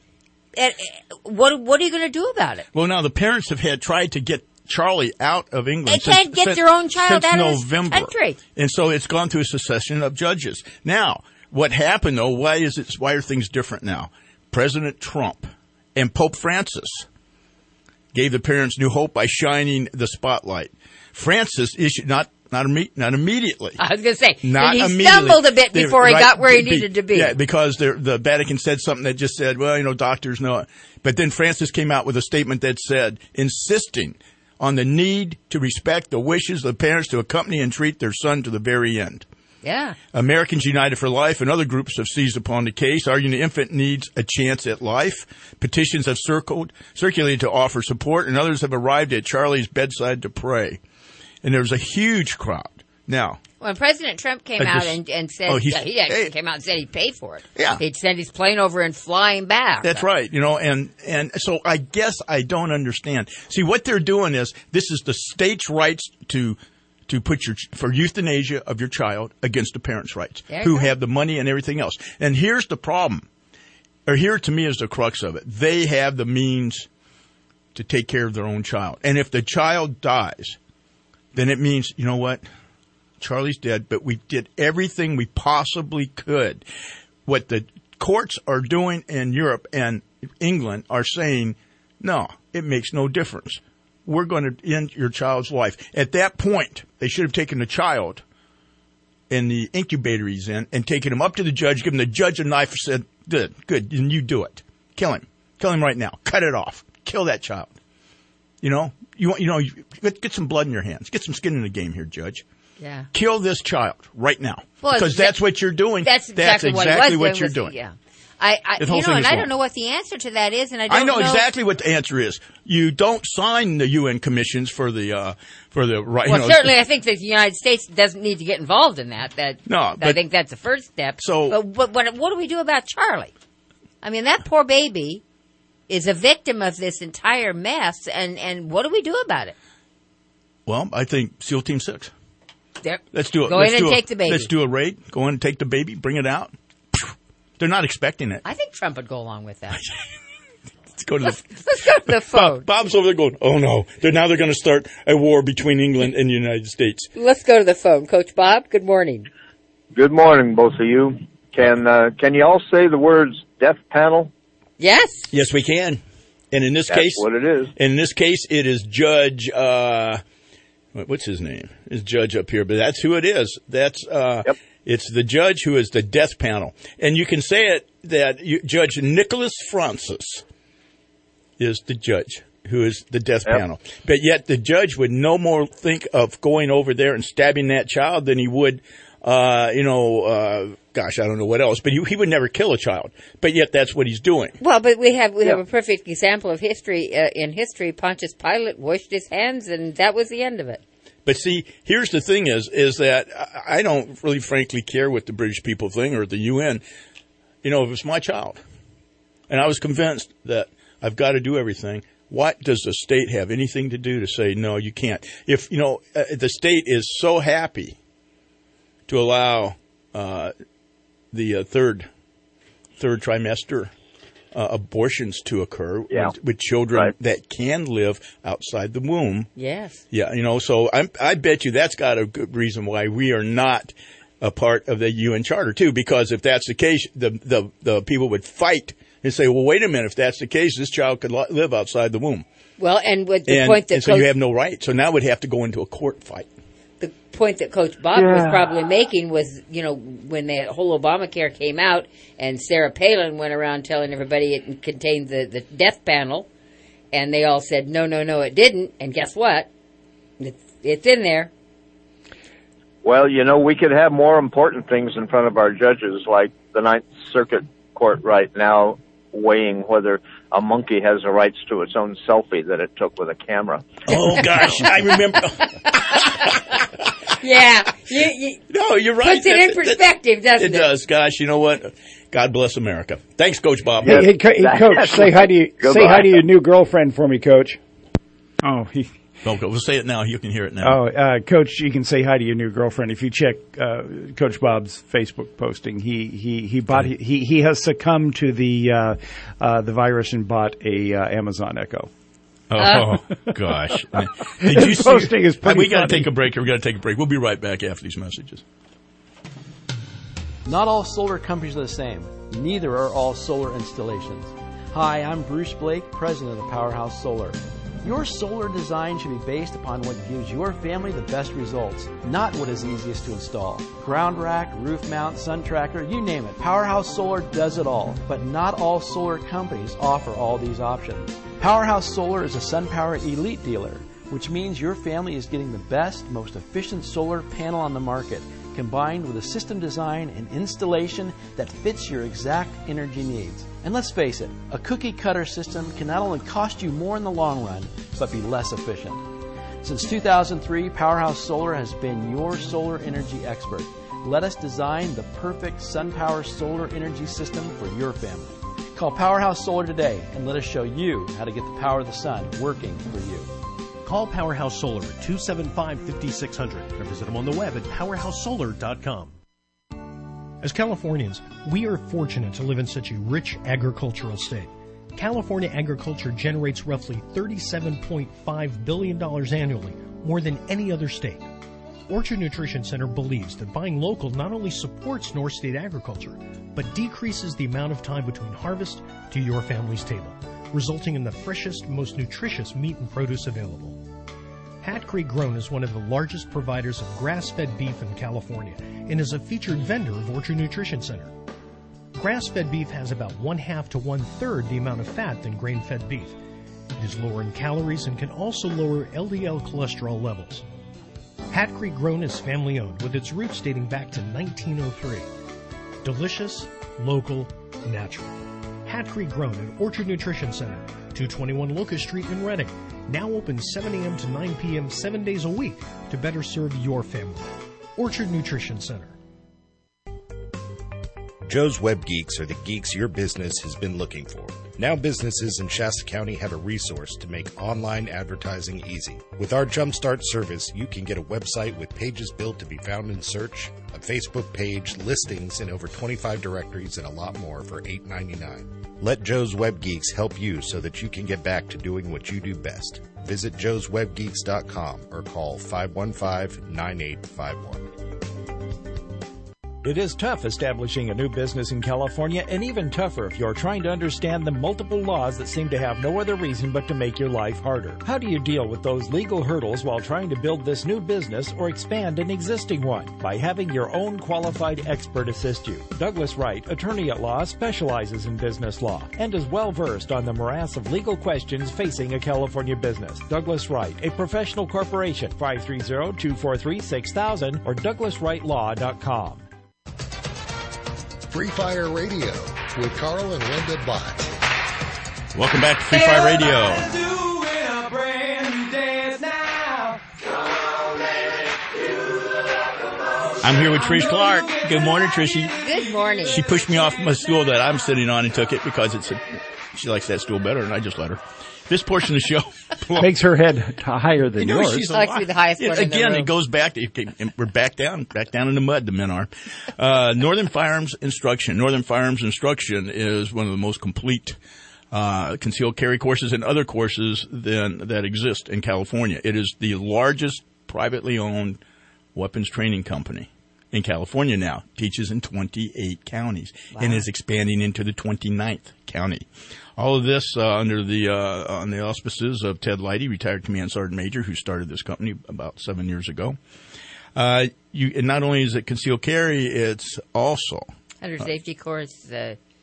What are you going to do about it? Well, now the parents have tried to get Charlie out of England. They can't get their own child out of this country. And so it's gone through a succession of judges. Now, what happened though? Why are things different now? President Trump and Pope Francis gave the parents new hope by shining the spotlight. Francis issued not immediately. I was going to say, not he immediately. stumbled a bit before he got where he needed to be. Yeah, because the Vatican said something that just said, well, doctors know it. But then Francis came out with a statement that said, insisting on the need to respect the wishes of the parents to accompany and treat their son to the very end. Yeah. Americans United for Life and other groups have seized upon the case, arguing the infant needs a chance at life. Petitions have circulated to offer support, and others have arrived at Charlie's bedside to pray. And there was a huge crowd. Now, when President Trump came out and said, he actually came out and said he'd pay for it. Yeah. He'd send his plane over and fly him back. That's right. And so I guess I don't understand. See, what they're doing is, this is the state's rights to put for euthanasia of your child against the parents' rights, who have the money and everything else. And here's the problem, or here to me is the crux of it. They have the means to take care of their own child. And if the child dies, then it means, you know what? Charlie's dead, but we did everything we possibly could. What the courts are doing in Europe and England are saying, no, it makes no difference. We're going to end your child's life. At that point, they should have taken the child in the incubator he's in and taken him up to the judge, given the judge a knife, and said, good, and you do it. Kill him. Kill him right now. Cut it off. Kill that child. Get some blood in your hands. Get some skin in the game here, Judge. Yeah. Kill this child right now. Well, because that's what you're doing. That's exactly what you're doing. Yeah. I don't know what the answer to that is, and I know exactly what the answer is. You don't sign the UN commissions for the right. Well, certainly, I think that the United States doesn't need to get involved in that. I think that's the first step. But what do we do about Charlie? I mean, that poor baby is a victim of this entire mess, and what do we do about it? Well, I think SEAL Team 6. Let's do it. Go in and take the baby. Let's do a raid. Go in and take the baby. Bring it out. They're not expecting it. I think Trump would go along with that. Let's go to the phone. Bob's over there going, oh no. Now they're going to start a war between England and the United States. Let's go to the phone. Coach Bob, good morning. Good morning, both of you. Can you all say the words death panel? Yes. Yes, we can. And in this That's case, what it is. In this case, it is Judge, what's his name? Is Judge up here, but that's who it is. That's, It's the judge who is the death panel. And you can say it that Judge Nicholas Francis is the judge who is the death panel. But yet the judge would no more think of going over there and stabbing that child than he would, I don't know what else. But he would never kill a child. But yet that's what he's doing. Well, but we have a perfect example of history. In history, Pontius Pilate washed his hands, and that was the end of it. But see, here's the thing is that I don't really frankly care what the British people think or the UN. If it's my child and I was convinced that I've got to do everything, what does the state have anything to do to say, no, you can't? If, the state is so happy to allow the third trimester abortions to occur with children that can live outside the womb. Yes. Yeah, so I bet you that's got a good reason why we are not a part of the UN Charter too. Because if that's the case, the people would fight and say, well, wait a minute, if that's the case, this child could live outside the womb. Well, and with the point that so you have no right. So now we'd have to go into a court fight. The point that Coach Bob was probably making was, when the whole Obamacare came out and Sarah Palin went around telling everybody it contained the death panel, and they all said, no, it didn't. And guess what? It's in there. Well, we could have more important things in front of our judges, like the Ninth Circuit Court right now weighing whether a monkey has the rights to its own selfie that it took with a camera. Oh, gosh, I remember. Yeah. No, you're right. Puts it in perspective, doesn't it? It does. Gosh, you know what? God bless America. Thanks, Coach Bob. Hey, Coach, say hi to your new girlfriend for me, Coach. Oh, we'll say it now. You can hear it now. Oh, Coach, you can say hi to your new girlfriend if you check Coach Bob's Facebook posting. He has succumbed to the virus and bought a Amazon Echo. Oh, gosh. Did you see? Posting is pretty We got to funny. take a break. We're going to take a break. We'll be right back after these messages. Not all solar companies are the same. Neither are all solar installations. Hi, I'm Bruce Blake, president of Powerhouse Solar. Your solar design should be based upon what gives your family the best results, not what is easiest to install. Ground rack, roof mount, sun tracker, you name it. Powerhouse Solar does it all, but not all solar companies offer all these options. Powerhouse Solar is a SunPower Elite dealer, which means your family is getting the best, most efficient solar panel on the market, combined with a system design and installation that fits your exact energy needs. And let's face it, a cookie cutter system can not only cost you more in the long run, but be less efficient. Since 2003, Powerhouse Solar has been your solar energy expert. Let us design the perfect SunPower solar energy system for your family. Call Powerhouse Solar today and let us show you how to get the power of the sun working for you. Call Powerhouse Solar at 275-5600 or visit them on the web at powerhousesolar.com. As Californians, we are fortunate to live in such a rich agricultural state. California agriculture generates roughly $37.5 billion annually, more than any other state. Orchard Nutrition Center believes that buying local not only supports North State agriculture, but decreases the amount of time between harvest to your family's table, resulting in the freshest, most nutritious meat and produce available. Hat Creek Grown is one of the largest providers of grass-fed beef in California and is a featured vendor of Orchard Nutrition Center. Grass-fed beef has about 1/2 to 1/3 the amount of fat than grain-fed beef. It is lower in calories and can also lower LDL cholesterol levels. Hat Creek Grown is family-owned with its roots dating back to 1903. Delicious, local, natural. Hat Creek Grown at Orchard Nutrition Center, 221 Locust Street in Redding. Now open 7 a.m. to 9 p.m. 7 days a week to better serve your family. Orchard Nutrition Center. Joe's Web Geeks are the geeks your business has been looking for. Now businesses in Shasta County have a resource to make online advertising easy. With our Jumpstart service, you can get a website with pages built to be found in search, a Facebook page, listings in over 25 directories, and a lot more for $8.99. Let Joe's Web Geeks help you so that you can get back to doing what you do best. Visit joeswebgeeks.com or call 515-9851. It is tough establishing a new business in California, and even tougher if you're trying to understand the multiple laws that seem to have no other reason but to make your life harder. How do you deal with those legal hurdles while trying to build this new business or expand an existing one? By having your own qualified expert assist you. Douglas Wright, attorney at law, specializes in business law and is well versed on the morass of legal questions facing a California business. Douglas Wright, a professional corporation, 530-243-6000 or douglaswrightlaw.com. Free Fire Radio with Carl and Linda Bott. Welcome back to Free Fire Radio. I'm here with Trish Clark. Good morning, Trishy. Good morning. She pushed me off my stool that I'm sitting on and took it because she likes that stool better, and I just let her. This portion of the show makes her head higher than yours. She's likes to be the highest one in the room. It goes back. We're back down in the mud. The men are. Northern Firearms Instruction. Northern Firearms Instruction is one of the most complete concealed carry courses and other courses that exist in California. It is the largest privately owned weapons training company in California now. Teaches in 28 counties and is expanding into the 29th county. All of this under the on the auspices of Ted Leidy, retired Command Sergeant Major, who started this company about 7 years ago. And not only is it concealed carry, it's also hunter safety course.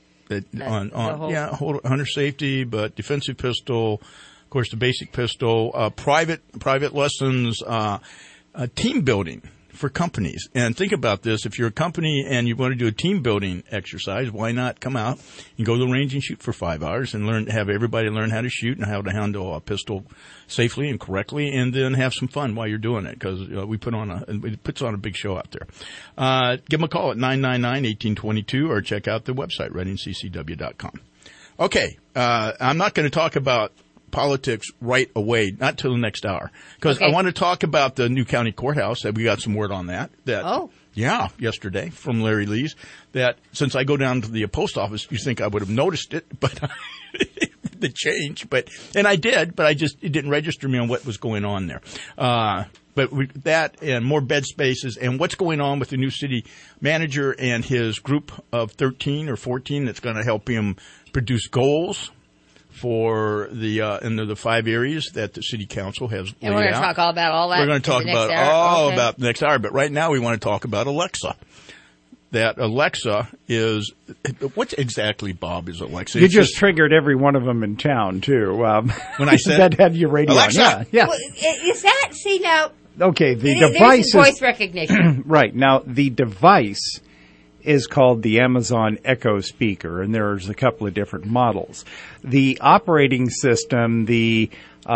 Hunter safety, but defensive pistol, of course, the basic pistol, private lessons, team building for companies. And think about this. If you're a company and you want to do a team building exercise, why not come out and go to the range and shoot for 5 hours and have everybody learn how to shoot and how to handle a pistol safely and correctly, and then have some fun while you're doing it, because it puts on a big show out there. Give them a call at 999-1822 or check out the website, reddingccw.com. Okay. I'm not going to talk about politics right away, not till the next hour, because I want to talk about the new county courthouse. That we got some word on that. Yesterday from Larry Lees. That since I go down to the post office, you think I would have noticed it, but the change, and I did, but it didn't register me on what was going on there. But that and more bed spaces and what's going on with the new city manager and his group of 13 or 14 that's going to help him produce goals for the 5 areas that the city council has laid out. And we're going to talk all about all that. We're going to talk about about the next hour, but right now we want to talk about Alexa. That Alexa is what exactly, Bob, is Alexa? You just triggered every one of them in town too. When I said that had your radio Alexa, on. Yeah. Well, is that now? Okay, the There's device voice is recognition. right now. The device is called the Amazon Echo speaker, and there's a couple of different models. The operating system, the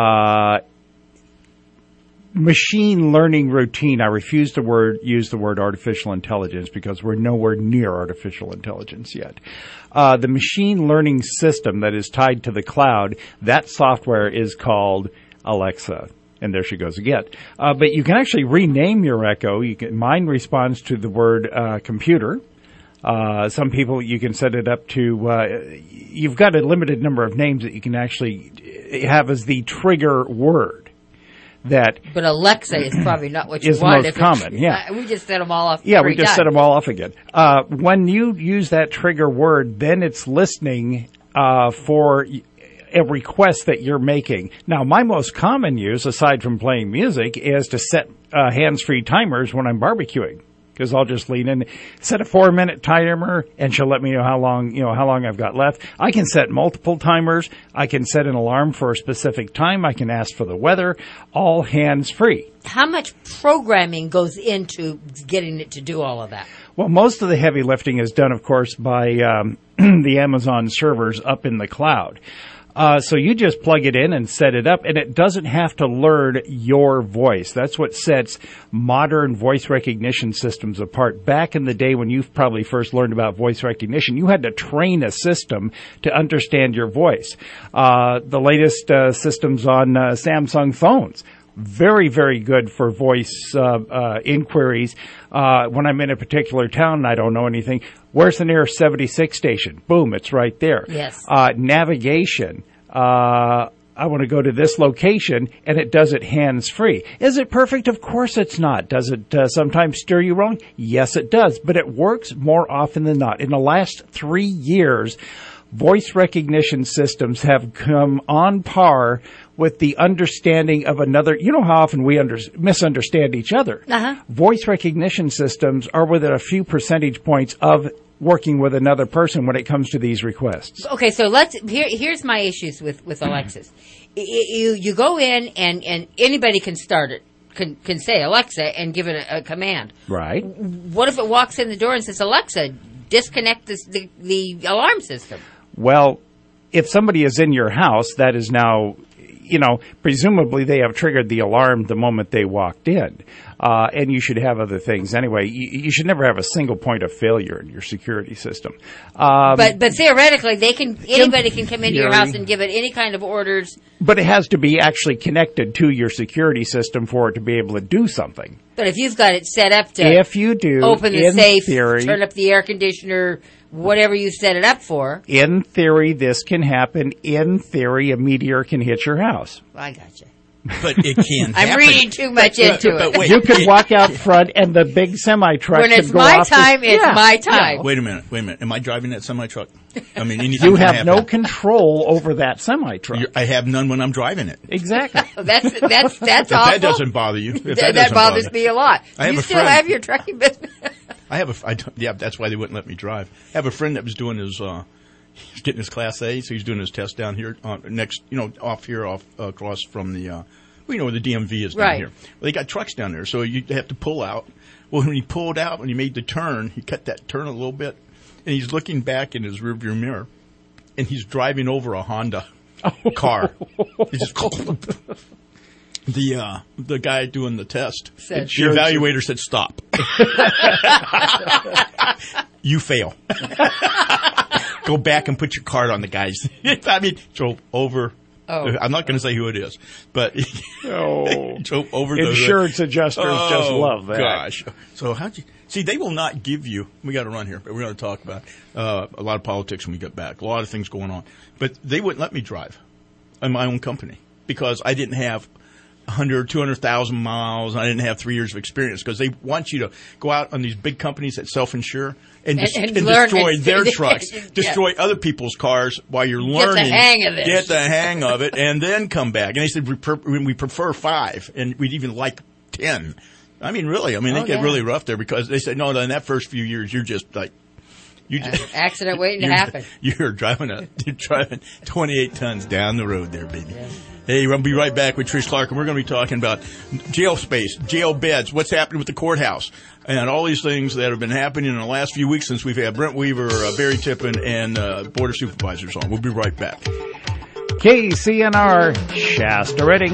machine learning routine. I refuse to use the word artificial intelligence because we're nowhere near artificial intelligence yet. The machine learning system that is tied to the cloud, that software is called Alexa. And there she goes again. But you can actually rename your Echo. Mine responds to the word computer. Some people, you can set it up to, you've got a limited number of names that you can actually have as the trigger word. But Alexa is probably not what you is want. most common, yeah. We just set them all off. Yeah, we just set them all off again. When you use that trigger word, then it's listening for a request that you're making. Now, my most common use, aside from playing music, is to set hands-free timers when I'm barbecuing. Because I'll just lean in, set a 4-minute timer, and she'll let me know how long I've got left. I can set multiple timers. I can set an alarm for a specific time. I can ask for the weather, all hands-free. How much programming goes into getting it to do all of that? Well, most of the heavy lifting is done, of course, by the Amazon servers up in the cloud. So you just plug it in and set it up, and it doesn't have to learn your voice. That's what sets modern voice recognition systems apart. Back in the day when you probably first learned about voice recognition, you had to train a system to understand your voice. The latest systems on Samsung phones, very, very good for voice inquiries. When I'm in a particular town and I don't know anything, where's the nearest 76 station? Boom, it's right there. Yes. Navigation. I want to go to this location, and it does it hands-free. Is it perfect? Of course it's not. Does it sometimes steer you wrong? Yes, it does. But it works more often than not. In the last 3 years, voice recognition systems have come on par with the understanding of another. You know how often we misunderstand each other. Uh-huh. Voice recognition systems are within a few percentage points of working with another person when it comes to these requests. Okay, so here's my issues with Alexis. You go in and anybody can start it, can say Alexa and give it a command. Right. What if it walks in the door and says, Alexa, disconnect the alarm system? Well, if somebody is in your house, that is now, presumably they have triggered the alarm the moment they walked in. And you should have other things anyway. You should never have a single point of failure in your security system. But theoretically, anybody can come into your house and give it any kind of orders. But it has to be actually connected to your security system for it to be able to do something. But if you've got it set up to if you do, open the safe, theory, turn up the air conditioner, whatever you set it up for. In theory, this can happen. In theory, a meteor can hit your house. I gotcha. But it can I'm happen. reading too much into it. Wait, you could walk out front and the big semi-truck when it's could go my off time, it's my time. Wait a minute. Am I driving that semi-truck? I mean, anything you can have happen. no control over that semi-truck. I have none when I'm driving it. Exactly. That's If awful. that doesn't bother you. That bothers me a lot. You still have your trucking business? Yeah, that's why they wouldn't let me drive. I have a friend that was doing he's getting his Class A, so he's doing his test down here across from the, where the DMV is down here. Well, they got trucks down there, so you have to pull out. Well, when he pulled out, when he made the turn, he cut that turn a little bit, and he's looking back in his rearview mirror, and he's driving over a Honda car. He just the guy doing the test, the evaluator said, "Stop. You fail. Go back and put your card on the guy's." I mean, so over Oh. I'm not going to say who it is, but over insurance adjusters just love that. Gosh. So how'd you see? They will not give you. We got to run here, but we're going to talk about a lot of politics when we get back. A lot of things going on, but they wouldn't let me drive in my own company because I didn't have 100, 200,000 miles. I didn't have 3 years of experience because they want you to go out on these big companies that self-insure and destroy their trucks, destroy other people's cars while you're learning. Get the hang of it. Get the hang of it, and then come back. And they said, we prefer 5, and we'd even like 10. I mean, really. I mean, they get really rough there because they said, no, in that first few years, you're just like, accident waiting to happen. You're driving 28 tons down the road there, baby. Yeah. Hey, we'll be right back with Trish Clark, and we're going to be talking about jail space, jail beds, what's happening with the courthouse, and all these things that have been happening in the last few weeks since we've had Brent Weaver, Barry Tippin, and Board of Supervisors on. We'll be right back. KCNR, Shasta Redding.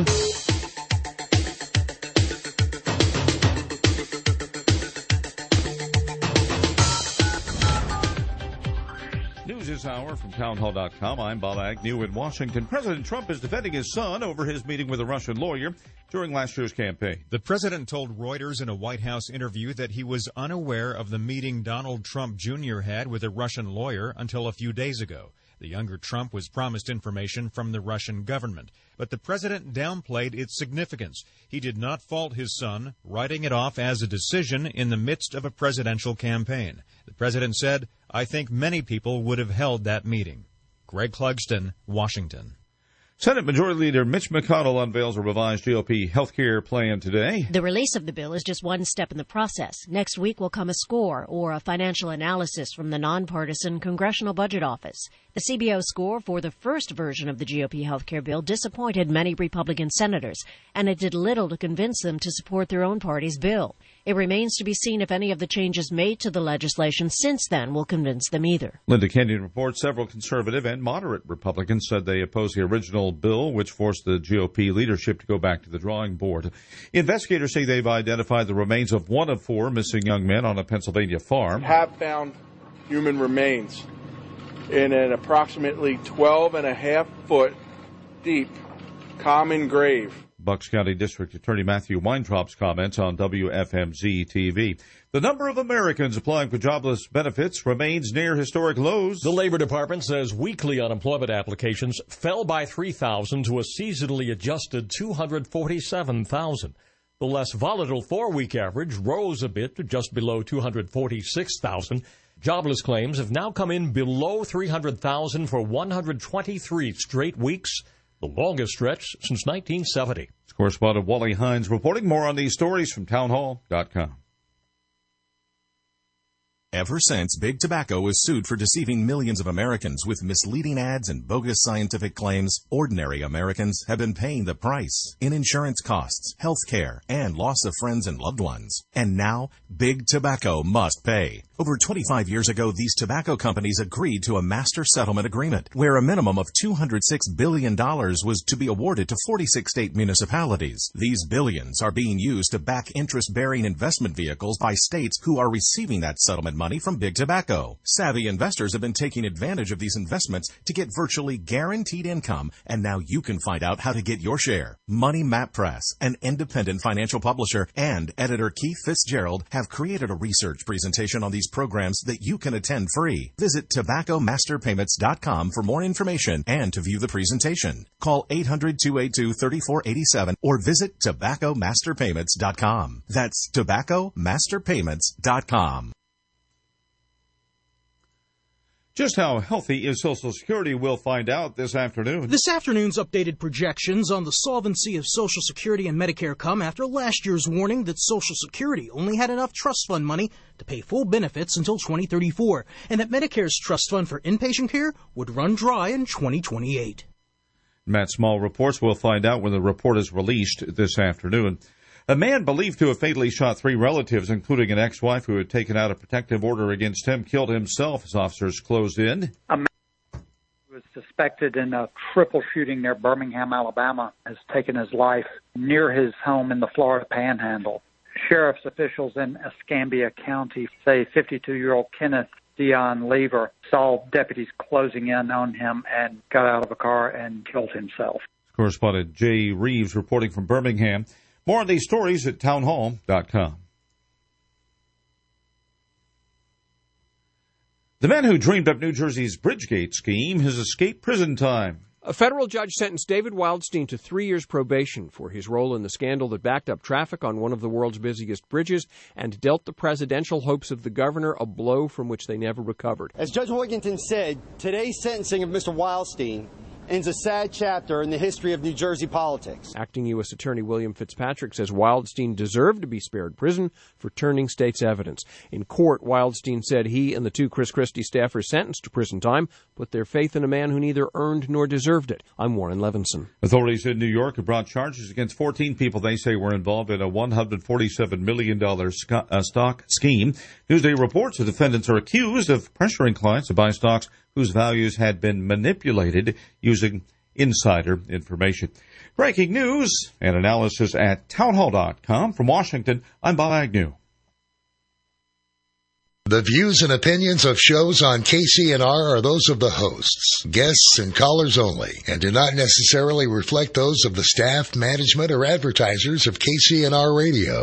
This hour from townhall.com. I'm Bob Agnew in Washington. President Trump is defending his son over his meeting with a Russian lawyer during last year's campaign. The president told Reuters in a White House interview that he was unaware of the meeting Donald Trump Jr. had with a Russian lawyer until a few days ago. The younger Trump was promised information from the Russian government, but the president downplayed its significance. He did not fault his son, writing it off as a decision in the midst of a presidential campaign. The president said, "I think many people would have held that meeting." Greg Clugston, Washington. Senate Majority Leader Mitch McConnell unveils a revised GOP health care plan today. The release of the bill is just one step in the process. Next week will come a score or a financial analysis from the nonpartisan Congressional Budget Office. The CBO score for the first version of the GOP health care bill disappointed many Republican senators, and it did little to convince them to support their own party's bill. It remains to be seen if any of the changes made to the legislation since then will convince them either. Linda Kenyon reports several conservative and moderate Republicans said they oppose the original bill, which forced the GOP leadership to go back to the drawing board. Investigators say they've identified the remains of one of 4 missing young men on a Pennsylvania farm. Have found human remains in an approximately 12.5-foot deep common grave. Bucks County District Attorney Matthew Weintrop's comments on WFMZ TV. The number of Americans applying for jobless benefits remains near historic lows. The Labor Department says weekly unemployment applications fell by 3,000 to a seasonally adjusted 247,000. The less volatile 4-week average rose a bit to just below 246,000. Jobless claims have now come in below 300,000 for 123 straight weeks, the longest stretch since 1970. Correspondent Wally Hines reporting. More on these stories from townhall.com. Ever since Big Tobacco was sued for deceiving millions of Americans with misleading ads and bogus scientific claims, ordinary Americans have been paying the price in insurance costs, health care, and loss of friends and loved ones. And now, Big Tobacco must pay. Over 25 years ago, these tobacco companies agreed to a master settlement agreement where a minimum of $206 billion was to be awarded to 46 state municipalities. These billions are being used to back interest-bearing investment vehicles by states who are receiving that settlement money from Big Tobacco. Savvy investors have been taking advantage of these investments to get virtually guaranteed income, and now you can find out how to get your share. Money Map Press, an independent financial publisher, and editor Keith Fitzgerald have created a research presentation on these programs that you can attend free. Visit tobaccomasterpayments.com for more information and to view the presentation. Call 800-282-3487 or visit tobaccomasterpayments.com. That's tobaccomasterpayments.com. Just how healthy is Social Security, we'll find out this afternoon. This afternoon's updated projections on the solvency of Social Security and Medicare come after last year's warning that Social Security only had enough trust fund money to pay full benefits until 2034, and that Medicare's trust fund for inpatient care would run dry in 2028. Matt Small reports. We'll find out when the report is released this afternoon. A man believed to have fatally shot 3 relatives, including an ex-wife who had taken out a protective order against him, killed himself as officers closed in. A man who was suspected in a triple shooting near Birmingham, Alabama, has taken his life near his home in the Florida Panhandle. Sheriff's officials in Escambia County say 52-year-old Kenneth Dion Lever, saw deputies closing in on him and got out of a car and killed himself. Correspondent Jay Reeves reporting from Birmingham. More on these stories at townhall.com. The man who dreamed up New Jersey's Bridgegate scheme has escaped prison time. A federal judge sentenced David Wildstein to 3 years probation for his role in the scandal that backed up traffic on one of the world's busiest bridges and dealt the presidential hopes of the governor a blow from which they never recovered. As Judge Hoyington said, today's sentencing of Mr. Wildstein ends a sad chapter in the history of New Jersey politics. Acting U.S. Attorney William Fitzpatrick says Wildstein deserved to be spared prison for turning state's evidence. In court, Wildstein said he and the 2 Chris Christie staffers sentenced to prison time put their faith in a man who neither earned nor deserved it. I'm Warren Levinson. Authorities in New York have brought charges against 14 people they say were involved in a $147 million stock scheme. Newsday reports the defendants are accused of pressuring clients to buy stocks whose values had been manipulated using insider information. Breaking news and analysis at townhall.com. From Washington, I'm Bob Agnew. The views and opinions of shows on KCNR are those of the hosts, guests, and callers only, and do not necessarily reflect those of the staff, management, or advertisers of KCNR Radio.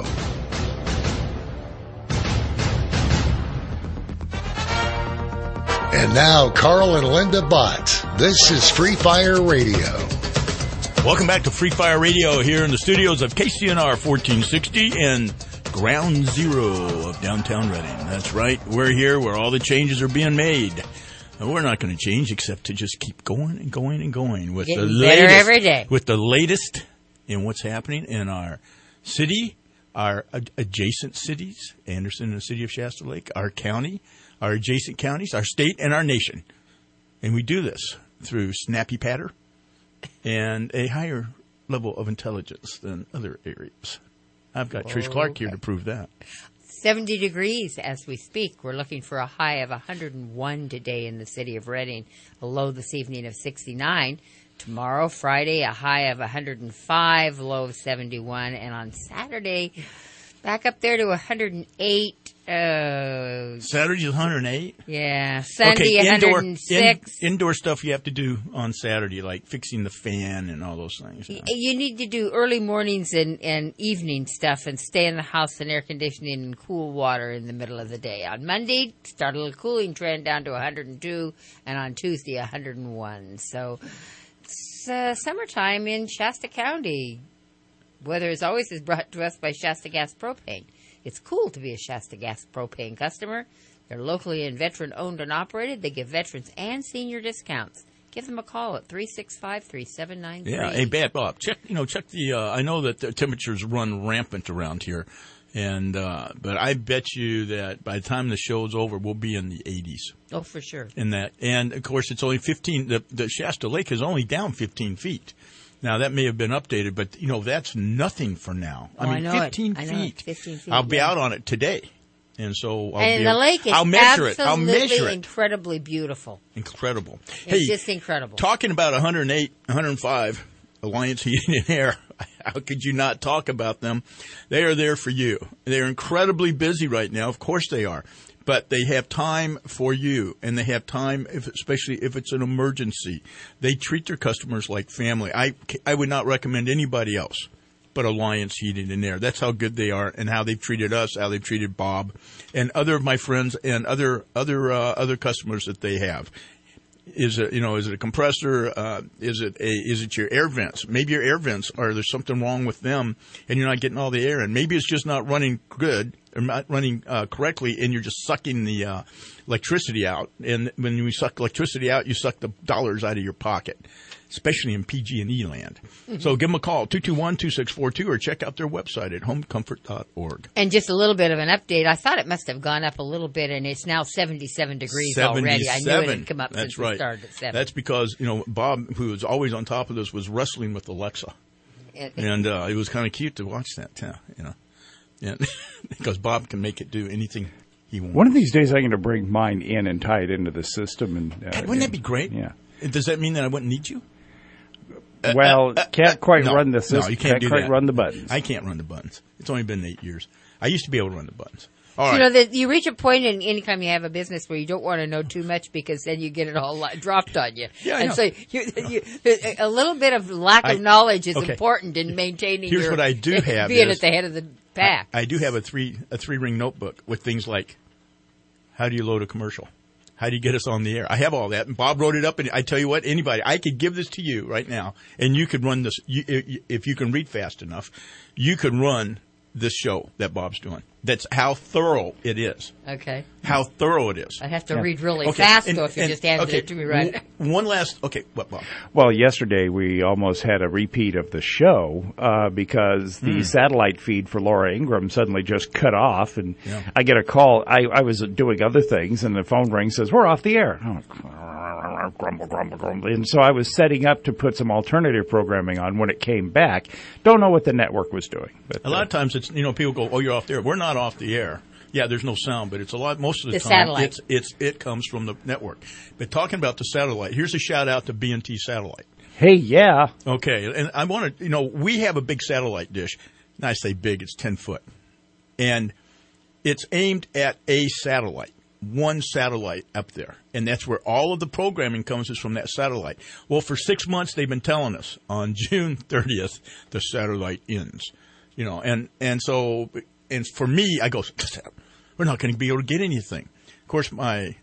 And now, Carl and Linda Bott. This is Free Fire Radio. Welcome back to Free Fire Radio here in the studios of KCNR 1460 and Ground Zero of downtown Reading. That's right. We're here where all the changes are being made. And we're not going to change except to just keep going and going and going with the latest every day. With the latest in what's happening in our city, our adjacent cities, Anderson and the city of Shasta Lake, our county, our adjacent counties, our state, and our nation. And we do this through snappy patter and a higher level of intelligence than other areas. I've got Trish Clark here to prove that. 70 degrees as we speak. We're looking for a high of 101 today in the city of Reading, a low this evening of 69. Tomorrow, Friday, a high of 105, low of 71. And on Saturday, back up there to 108. Saturday's 108? Yeah. Sunday, okay, 106. Indoor stuff you have to do on Saturday, like fixing the fan and all those things. You need to do early mornings and evening stuff and stay in the house in air conditioning and cool water in the middle of the day. On Monday, start a little cooling trend down to 102, and on Tuesday, 101. So it's summertime in Shasta County. Weather as always is brought to us by Shasta Gas Propane. It's cool to be a Shasta Gas Propane customer. They're locally and veteran-owned and operated. They give veterans and senior discounts. Give them a call at 365-3793. Yeah, hey, Bad Bob, check the. I know that the temperatures run rampant around here, and but I bet you that by the time the show's over, we'll be in the 80s. Oh, for sure. And of course, it's only 15. The Shasta Lake is only down 15 feet. Now, that may have been updated, but, that's nothing for now. I mean, 15 feet. 15 feet. I'll be out on it today. And so the lake is absolutely incredibly beautiful. Incredible. It's just incredible. Talking about 108, 105, Alliance Heating and Air, how could you not talk about them? They are there for you. They're incredibly busy right now. Of course they are. But they have time for you, and they have time, especially if it's an emergency. They treat their customers like family. I would not recommend anybody else but Alliance Heating and Air. That's how good they are, and how they've treated us, how they've treated Bob, and other of my friends and other customers that they have. Is it a compressor? Is it your air vents? Maybe your air vents there's something wrong with them, and you're not getting all the air in. Maybe it's just not running good or not running correctly, and you're just sucking the electricity out. And when you suck electricity out, you suck the dollars out of your pocket, especially in PG&E land. Mm-hmm. So give them a call, 221-2642, or check out their website at homecomfort.org. And just a little bit of an update. I thought it must have gone up a little bit, and it's now 77 degrees already. I knew it had come up since we started at 7. That's because, Bob, who was always on top of this, was wrestling with Alexa. And it was kind of cute to watch that, Yeah, because Bob can make it do anything he wants. One of these days, I'm going to bring mine in and tie it into the system. And wouldn't that be great? Yeah. Does that mean that I wouldn't need you? Well, can't quite run the system. No, you can't do quite that. Run the buttons. I can't run the buttons. It's only been 8 years. I used to be able to run the buttons. All You right. know that you reach a point in anytime you have a business where you don't want to know too much because then you get it all dropped on you. Yeah, I and know. so a little bit of lack of knowledge is okay. important in maintaining. Here's your, what I do have being is- at the head of the pack. I do have a three ring notebook with things like, how do you load a commercial? How do you get us on the air? I have all that, and Bob wrote it up. And I tell you what, anybody, I could give this to you right now, and you could run this. If you can read fast enough, you could run this show that Bob's doing. That's how thorough it is. Okay. How thorough it is. I have to read really fast, though, if you just handed it to me right. One last. Okay, what, Bob? Well, yesterday we almost had a repeat of the show because the satellite feed for Laura Ingraham suddenly just cut off, and I get a call. I was doing other things, and the phone rings, says, "We're off the air." Grumble, grumble, grumble. And so I was setting up to put some alternative programming on when it came back. Don't know what the network was doing. But, A lot of times it's, people go, "Oh, you're off the air." We're not off the air. Yeah, there's no sound, but it's a lot. Most of the time, satellite. it comes from the network. But talking about the satellite, here's a shout out to B&T Satellite. Hey, yeah. Okay, and I want to, we have a big satellite dish. And I say big, it's 10 foot, and it's aimed at a satellite. One satellite up there, and that's where all of the programming comes is from that satellite. Well, for 6 months they've been telling us on June 30th the satellite ends, and so for me I go, we're not going to be able to get anything. Of course, my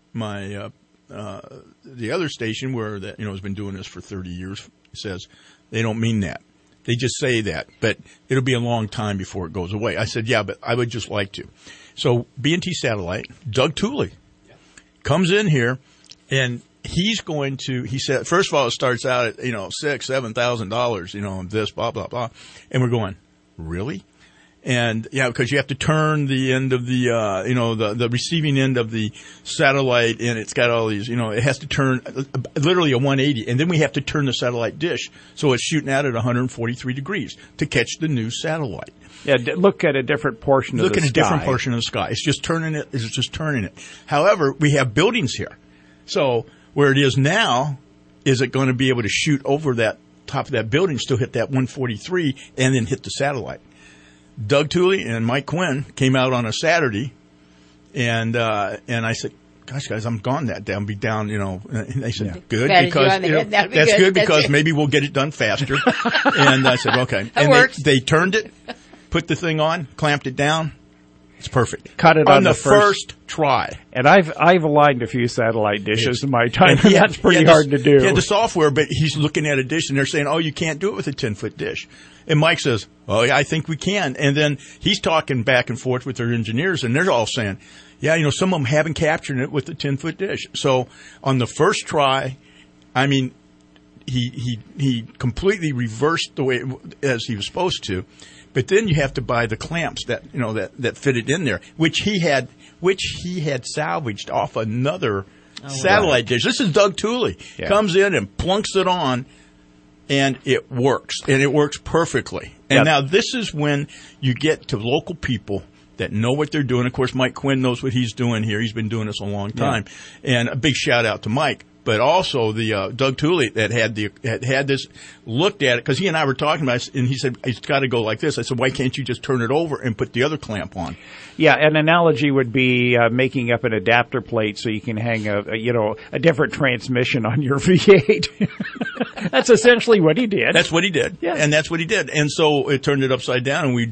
the other station where that has been doing this for 30 years says they don't mean that. They just say that, but it'll be a long time before it goes away. I said, yeah, but I would just like to. So B&T Satellite, Doug Tooley, comes in here, and he said, first of all, it starts out at, $6,000-$7,000, this, blah, blah, blah. And we're going, really? And yeah, because you have to turn the end of the, the receiving end of the satellite, and it's got all these, it has to turn literally a 180, and then we have to turn the satellite dish so it's shooting out at 143 degrees to catch the new satellite. Yeah, look at a different portion of the sky. Look at a different portion of the sky. It's just turning it. It's just turning it. However, we have buildings here, so where it is now, is it going to be able to shoot over that top of that building, still hit that 143, and then hit the satellite? Doug Tooley and Mike Quinn came out on a Saturday, and I said, "Gosh, guys, I'm gone that day. I'll be down." And they said, "Good, because that's good because maybe we'll get it done faster." And I said, "Okay." That and works. they turned it, put the thing on, clamped it down. It's perfect. Cut it on the first try. And I've aligned a few satellite dishes in my time, and that's pretty hard to do. He had the software, but he's looking at a dish, and they're saying, "Oh, you can't do it with a 10-foot dish." And Mike says, "Oh, yeah, I think we can." And then he's talking back and forth with their engineers, and they're all saying, "Yeah, some of them haven't captured it with the 10-foot dish." So on the first try, I mean, he completely reversed the way as he was supposed to. But then you have to buy the clamps that that fit it in there, which he had salvaged off another satellite dish. This is Doug Tooley comes in and plunks it on, and it works, and it works perfectly. And now this is when you get to local people that know what they're doing. Of course, Mike Quinn knows what he's doing here. He's been doing this a long time, and a big shout out to Mike. But also the Doug Tooley that had this looked at it, because he and I were talking about it, and he said it's got to go like this. I said, why can't you just turn it over and put the other clamp on? Yeah, an analogy would be making up an adapter plate so you can hang a different transmission on your V8. That's essentially what he did. That's what he did. Yeah. And that's what he did. And so it turned it upside down, and we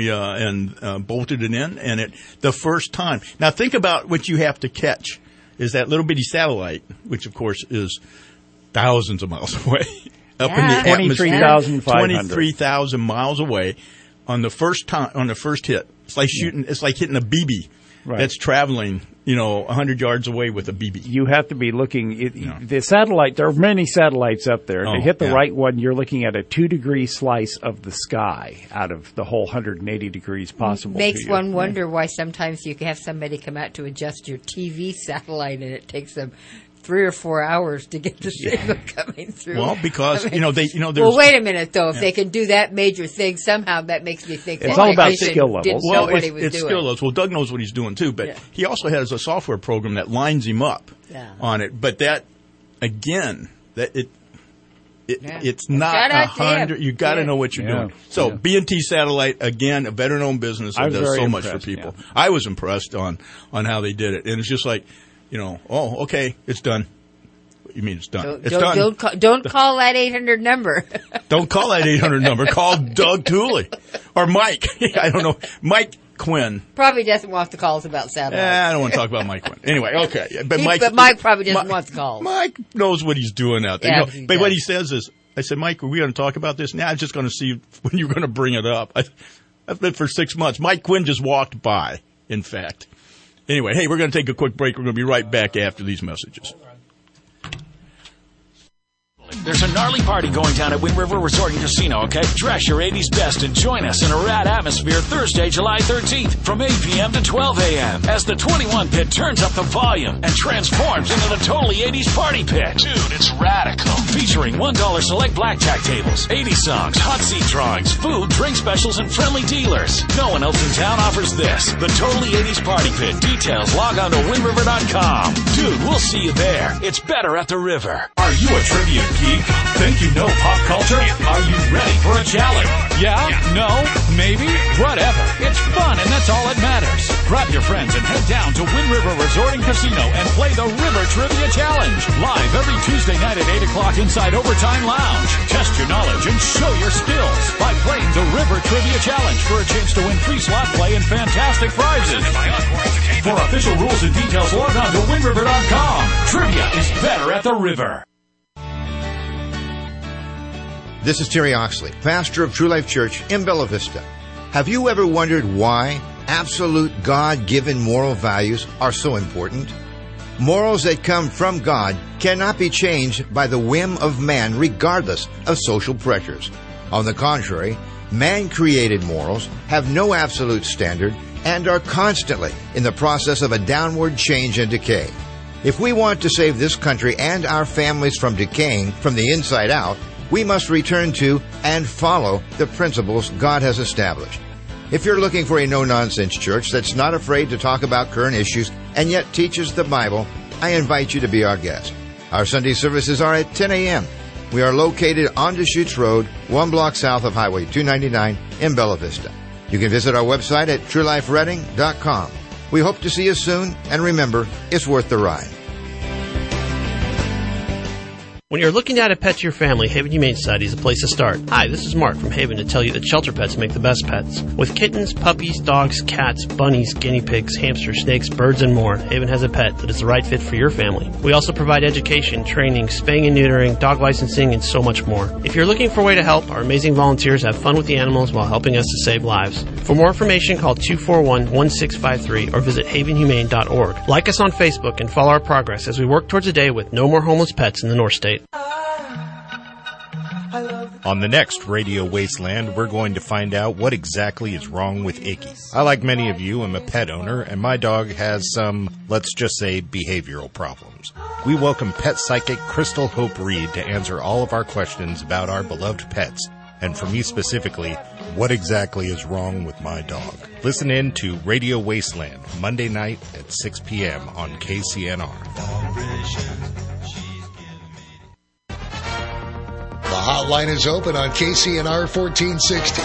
bolted it in, and the first time. Now think about what you have to catch. Is that little bitty satellite, which of course is thousands of miles away, up in the atmosphere, 23,000 miles away, on the first hit. It's like shooting. It's like hitting a BB that's traveling, 100 yards away with a BB. You have to be looking. The satellite. There are many satellites up there. To hit the right one, you're looking at a 2-degree slice of the sky out of the whole 180 degrees possible. Makes one wonder why sometimes you can have somebody come out to adjust your TV satellite, and it takes them 3 or 4 hours to get the signal coming through. Well, because there's. Well, wait a minute though. If they can do that major thing, somehow that makes me think it's all about skill levels. Well, it's skill levels. Well, Doug knows what he's doing too, but he also has a software program that lines him up on it. But that again, It's not Shout out to him. 100. You got to know what you're doing. So B&T Satellite, again, a veteran-owned business that does so much for people. Yeah. I was impressed on how they did it, and it's just like, okay, it's done. What do you mean it's done? It's done. Don't call that 800 number. Don't call that 800 number. Call Doug Tooley or Mike. I don't know, Mike Quinn. Probably doesn't want the calls about satellite. I don't want to talk about Mike Quinn. Anyway, okay. But Mike probably doesn't want the calls. Mike knows what he's doing out there. Yeah, but what he says is, I said, Mike, are we going to talk about this? Now I'm just going to see when you're going to bring it up. I've been for 6 months. Mike Quinn just walked by, in fact. Anyway, hey, we're going to take a quick break. We're going to be right back after these messages. There's a gnarly party going down at Wind River Resort and Casino, okay? Dress your 80s best and join us in a rad atmosphere Thursday, July 13th from 8 p.m. to 12 a.m. as the 21 pit turns up the volume and transforms into the totally 80s party pit. Dude, it's radical. Featuring $1 select blackjack tables, 80 songs, hot seat drawings, food, drink specials, and friendly dealers. No one else in town offers this. The totally 80s party pit. Details, log on to windriver.com. Dude, we'll see you there. It's better at the river. Are you a trivia geek? Think you know pop culture? Are you ready for a challenge? Yeah? No? Maybe? Whatever. It's fun, and that's all that matters. Grab your friends and head down to Wind River Resort and Casino and play the River Trivia Challenge. Live every Tuesday night at 8 o'clock inside Overtime Lounge. Test your knowledge and show your skills by playing the River Trivia Challenge for a chance to win free slot play and fantastic prizes. For official rules and details, log on to windriver.com. Trivia is better at the river. This is Terry Oxley, pastor of True Life Church in Bella Vista. Have you ever wondered why absolute God-given moral values are so important? Morals that come from God cannot be changed by the whim of man regardless of social pressures. On the contrary, man-created morals have no absolute standard and are constantly in the process of a downward change and decay. If we want to save this country and our families from decaying from the inside out, we must return to and follow the principles God has established. If you're looking for a no-nonsense church that's not afraid to talk about current issues and yet teaches the Bible, I invite you to be our guest. Our Sunday services are at 10 a.m. We are located on Deschutes Road, 1 block south of Highway 299 in Bella Vista. You can visit our website at truelifereading.com. We hope to see you soon, and remember, it's worth the ride. When you're looking to add a pet to your family, Haven Humane Society is a place to start. Hi, this is Mark from Haven to tell you that shelter pets make the best pets. With kittens, puppies, dogs, cats, bunnies, guinea pigs, hamsters, snakes, birds, and more, Haven has a pet that is the right fit for your family. We also provide education, training, spaying and neutering, dog licensing, and so much more. If you're looking for a way to help, our amazing volunteers have fun with the animals while helping us to save lives. For more information, call 241-1653 or visit havenhumane.org. Like us on Facebook and follow our progress as we work towards a day with no more homeless pets in the North State. On the next Radio Wasteland, we're going to find out what exactly is wrong with Icky. I, like many of you, am a pet owner, and my dog has some, let's just say, behavioral problems. We welcome pet psychic Crystal Hope Reed to answer all of our questions about our beloved pets, and for me specifically, what exactly is wrong with my dog. Listen in to Radio Wasteland, Monday night at 6 p.m. on KCNR. The hotline is open on KCNR 1460,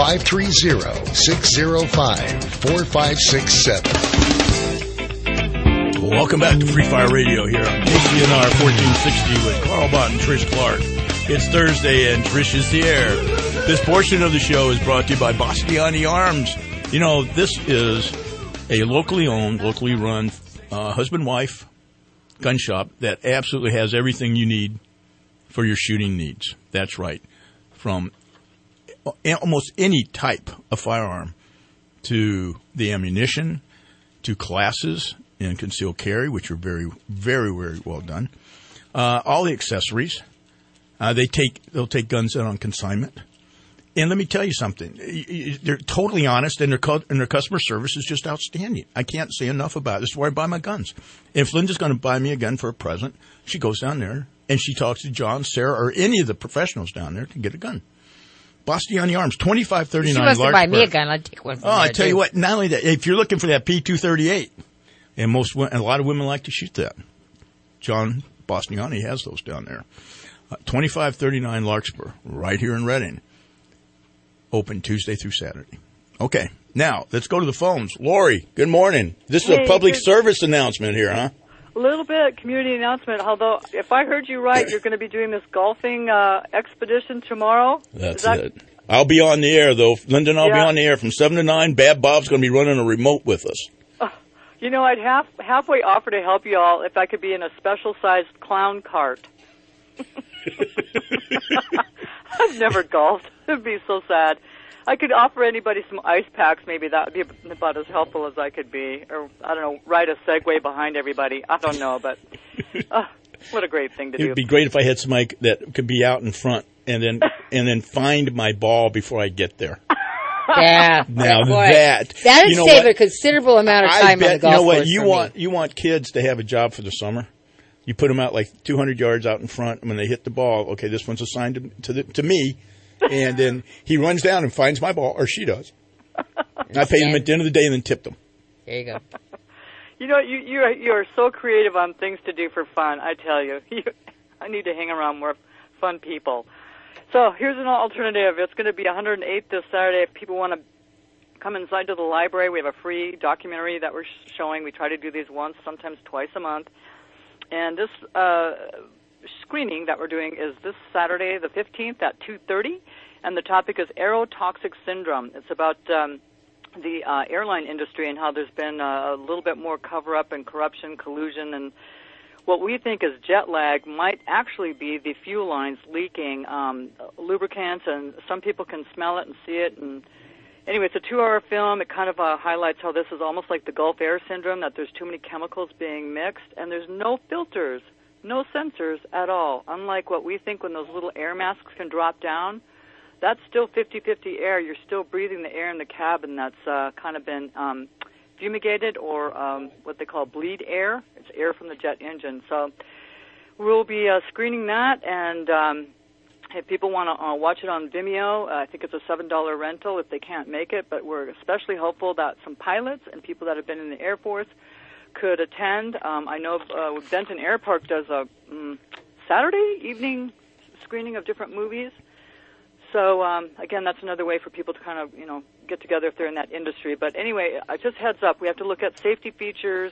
530-605-4567. Welcome back to Free Fire Radio here on KCNR 1460 with Carl Bott and Trish Clark. It's Thursday and Trish is here. This portion of the show is brought to you by Bastiani Arms. You know, this is a locally owned, locally run husband-wife gun shop that absolutely has everything you need for your shooting needs. That's right. From almost any type of firearm to the ammunition to classes in concealed carry, which are very, very, very well done. All the accessories. They'll take guns out on consignment. And let me tell you something. They're totally honest, and their customer service is just outstanding. I can't say enough about it. This is where I buy my guns. If Linda's going to buy me a gun for a present, she goes down there and she talks to John, Sarah, or any of the professionals down there to get a gun. Bastiani Arms, 2539 She wants to buy me a Larkspur. gun. I'd take one from Oh, I there, tell you too. what, not only that, if you're looking for that P238, and a lot of women like to shoot that. John Bastiani has those down there. 2539 Larkspur, right here in Reading. Open Tuesday through Saturday. Okay, now let's go to the phones. Lori, good morning. This is a public service announcement here, huh? A little bit community announcement, although if I heard you right, you're going to be doing this golfing expedition tomorrow. That's it. I'll be on the air, though. Linda and I'll be on the air from 7 to 9. Bad Bob's going to be running a remote with us. You know, I'd halfway offer to help you all if I could be in a special-sized clown cart. I've never golfed. It would be so sad. I could offer anybody some ice packs. Maybe that would be about as helpful as I could be. Or, I don't know, ride a Segway behind everybody. I don't know, but what a great thing to do. It would be great if I had somebody that could be out in front and then find my ball before I get there. Yeah. Now boy, that would save a considerable amount of time on the golf course. You know what? You want kids to have a job for the summer. You put them out like 200 yards out in front, and when they hit the ball, okay, this one's assigned to me, and then he runs down and finds my ball, or she does. And I pay them at the end of the day and then tip them. There you go. You know, you are so creative on things to do for fun. I tell you, I need to hang around more fun people. So here's an alternative. It's going to be 108th this Saturday. If people want to come inside to the library, we have a free documentary that we're showing. We try to do these once, sometimes twice a month. And this screening that we're doing is this Saturday, the 15th at 2:30, and the topic is aerotoxic syndrome. It's about the airline industry and how there's been a little bit more cover-up and corruption, collusion, and what we think is jet lag might actually be the fuel lines leaking lubricants, and some people can smell it and see it. And anyway, it's a 2-hour film. It kind of highlights how this is almost like the Gulf Air Syndrome, that there's too many chemicals being mixed, and there's no filters, no sensors at all. Unlike what we think when those little air masks can drop down, that's still 50-50 air. You're still breathing the air in the cabin that's kind of been fumigated, or what they call bleed air. It's air from the jet engine. So we'll be screening that, and if people want to watch it on Vimeo, I think it's a $7 rental if they can't make it, but we're especially hopeful that some pilots and people that have been in the Air Force could attend. I know Benton Air Park does a Saturday evening screening of different movies. So, again, that's another way for people to kind of, get together if they're in that industry. But anyway, just heads up, we have to look at safety features,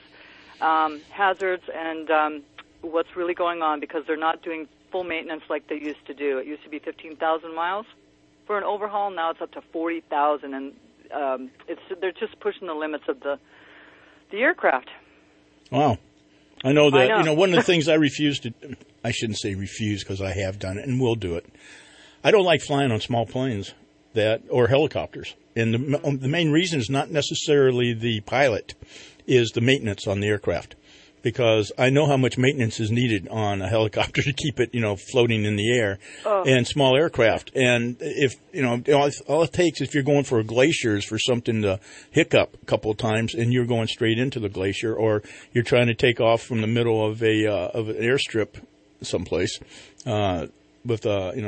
hazards, and what's really going on, because they're not doing full maintenance like they used to do. It used to be 15,000 miles for an overhaul. Now it's up to 40,000, and they're just pushing the limits of the aircraft. Wow. I know that, one of the things I shouldn't say refuse because I have done it and will do it. I don't like flying on small planes or helicopters. And the main reason is not necessarily the pilot, is the maintenance on the aircraft. Because I know how much maintenance is needed on a helicopter to keep it, floating in the air, and small aircraft. And if, all it takes if you're going for a glacier is for something to hiccup a couple of times and you're going straight into the glacier, or you're trying to take off from the middle of an airstrip someplace, with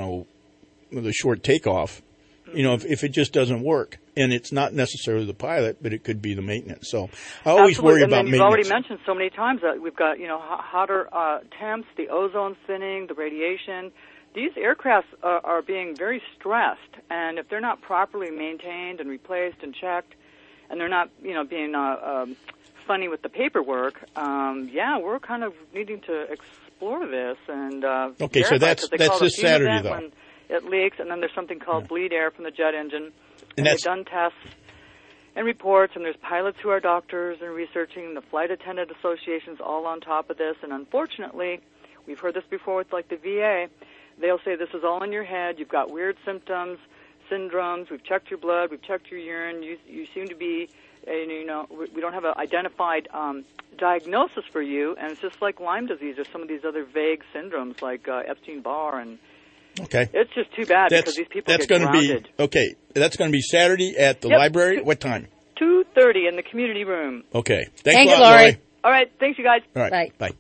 a short takeoff, if it just doesn't work. And it's not necessarily the pilot, but it could be the maintenance. So I always worry about maintenance. You've already mentioned so many times that we've got, hotter temps, the ozone thinning, the radiation. These aircrafts are being very stressed, and if they're not properly maintained and replaced and checked, and they're not, being funny with the paperwork, we're kind of needing to explore this. And okay, so that's this Saturday, though. When it leaks, and then there's something called bleed air from the jet engine. And they've done tests and reports, and there's pilots who are doctors and researching, the flight attendant associations all on top of this. And unfortunately, we've heard this before with like the VA. They'll say this is all in your head. You've got weird symptoms, syndromes. We've checked your blood. We've checked your urine. You seem to be, we don't have an identified diagnosis for you. And it's just like Lyme disease or some of these other vague syndromes like Epstein-Barr and. Okay. It's just too bad because these people get grounded. That's going to be Saturday at the library. What time? 2:30 in the community room. Okay. Thanks a lot, Lori. All right. Thanks, you guys. All right. Bye.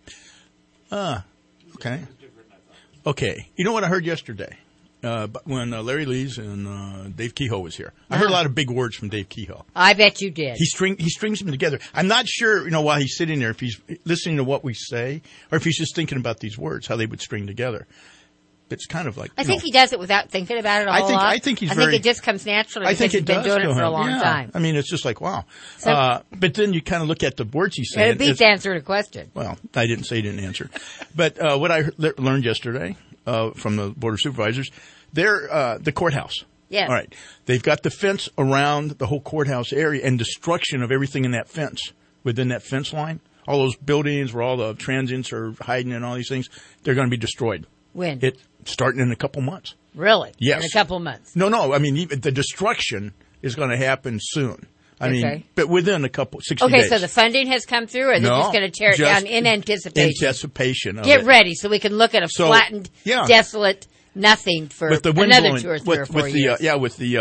Okay. Okay. You know what I heard yesterday? When Larry Lees and Dave Kehoe was here. I heard a lot of big words from Dave Kehoe. I bet you did. He strings them together. I'm not sure, while he's sitting there, if he's listening to what we say or if he's just thinking about these words, how they would string together. It's kind of like I think he does it without thinking about it a whole lot. I think he's very. I think it just comes naturally. I think he's been doing it for a long time. I mean, it's just like wow. But then you kind of look at the words he's saying. It beats answering a question. Well, I didn't say he didn't answer, but what I learned yesterday from the Board of Supervisors, they're the courthouse. Yes. All right. They've got the fence around the whole courthouse area and destruction of everything in that fence, within that fence line. All those buildings where all the transients are hiding and all these things, they're going to be destroyed. When? Starting in a couple months. Really? Yes. In a couple months? No. I mean, even the destruction is going to happen soon. I mean, but within 60 days. Okay, so the funding has come through, or they're just going to tear it down in anticipation? Get ready so we can look at a flattened, desolate nothing for another 2 or 3 or 4 years. With the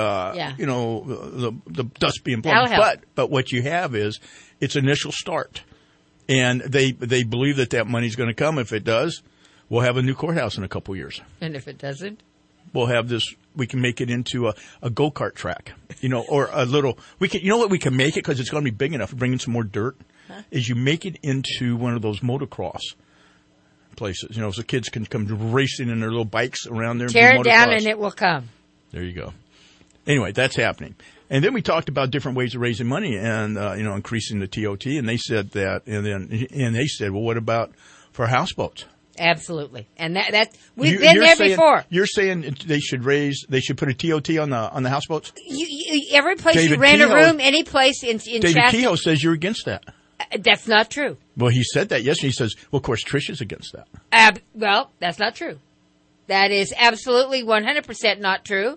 the dust being blown. But what you have is its initial start. And they believe that money's going to come. If it does, we'll have a new courthouse in a couple years. And if it doesn't? We'll have this. We can make it into a go-kart track, or a little. We can. You know what? We can make it because it's going to be big enough. Bring in some more dirt. Is you make it into one of those motocross places. So kids can come racing in their little bikes around there. Tear it down, and it will come. There you go. Anyway, that's happening. And then we talked about different ways of raising money and increasing the TOT. And they said that. And they said, well, what about for houseboats? Absolutely, and that we've been there before. You're saying they should put a TOT on the houseboats? Every place you rent a room, any place in David Kehoe says you're against that. That's not true. Well, he said that yesterday. He says, well, of course, Trish is against that. Well, that's not true. That is absolutely 100% not true.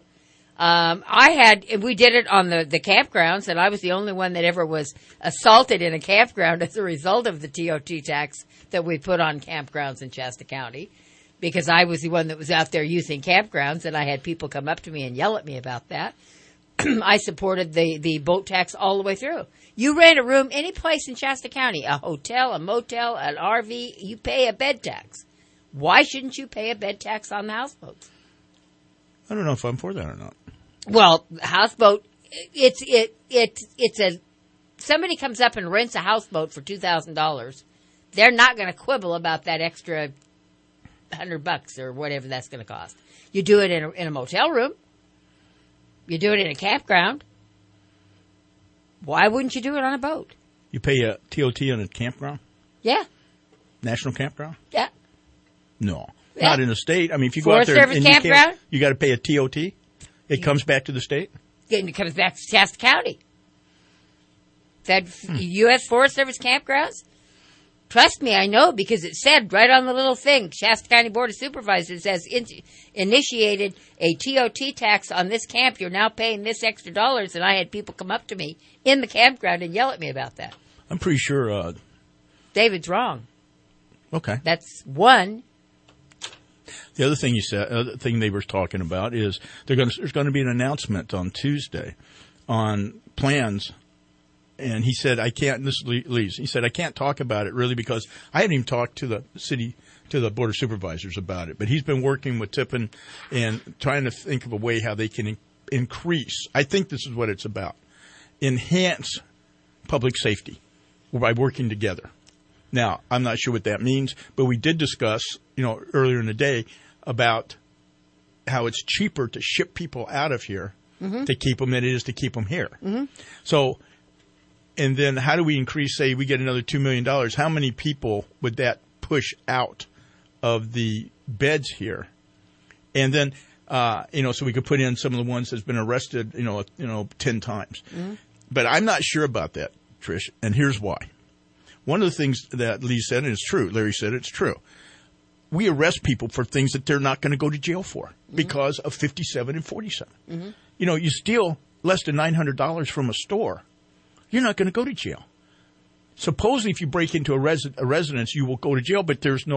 We did it on the campgrounds, and I was the only one that ever was assaulted in a campground as a result of the TOT tax that we put on campgrounds in Shasta County, because I was the one that was out there using campgrounds, and I had people come up to me and yell at me about that. I supported the boat tax all the way through. You rent a room any place in Shasta County, a hotel, a motel, an RV, you pay a bed tax. Why shouldn't you pay a bed tax on the houseboats? I don't know if I'm for that or not. Well, houseboat, somebody comes up and rents a houseboat for $2,000. They're not going to quibble about that extra $100 or whatever that's going to cost. You do it in a motel room. You do it in a campground. Why wouldn't you do it on a boat? You pay a TOT on a campground? Yeah. National campground? Yeah. No. Yeah. Not in the state. I mean, if you go out there and you got to pay a TOT? It comes back to the state? It comes back to Shasta County. That U.S. Forest Service campgrounds? Trust me, I know, because it said right on the little thing, Shasta County Board of Supervisors has initiated a TOT tax on this camp. You're now paying this extra dollars, and I had people come up to me in the campground and yell at me about that. I'm pretty sure David's wrong. Okay. That's one. The other thing thing they were talking about is there's going to be an announcement on Tuesday on plans. And he said, I can't, this is Lee's, he said, I can't talk about it really because I hadn't even talked to the Board of Supervisors about it. But he's been working with Tippin and trying to think of a way how they can increase. I think this is what it's about. Enhance public safety by working together. Now, I'm not sure what that means, but we did discuss, earlier in the day about how it's cheaper to ship people out of here to keep them than it is to keep them here. Mm-hmm. So, and then how do we increase, say we get another $2 million, how many people would that push out of the beds here? And then, so we could put in some of the ones that's been arrested, 10 times. Mm-hmm. But I'm not sure about that, Trish, and here's why. One of the things that Lee said, and it's true, Larry said it's true, we arrest people for things that they're not going to go to jail for because of 57 and 47. Mm-hmm. You steal less than $900 from a store, you're not going to go to jail. Supposedly, if you break into a residence, you will go to jail, but it's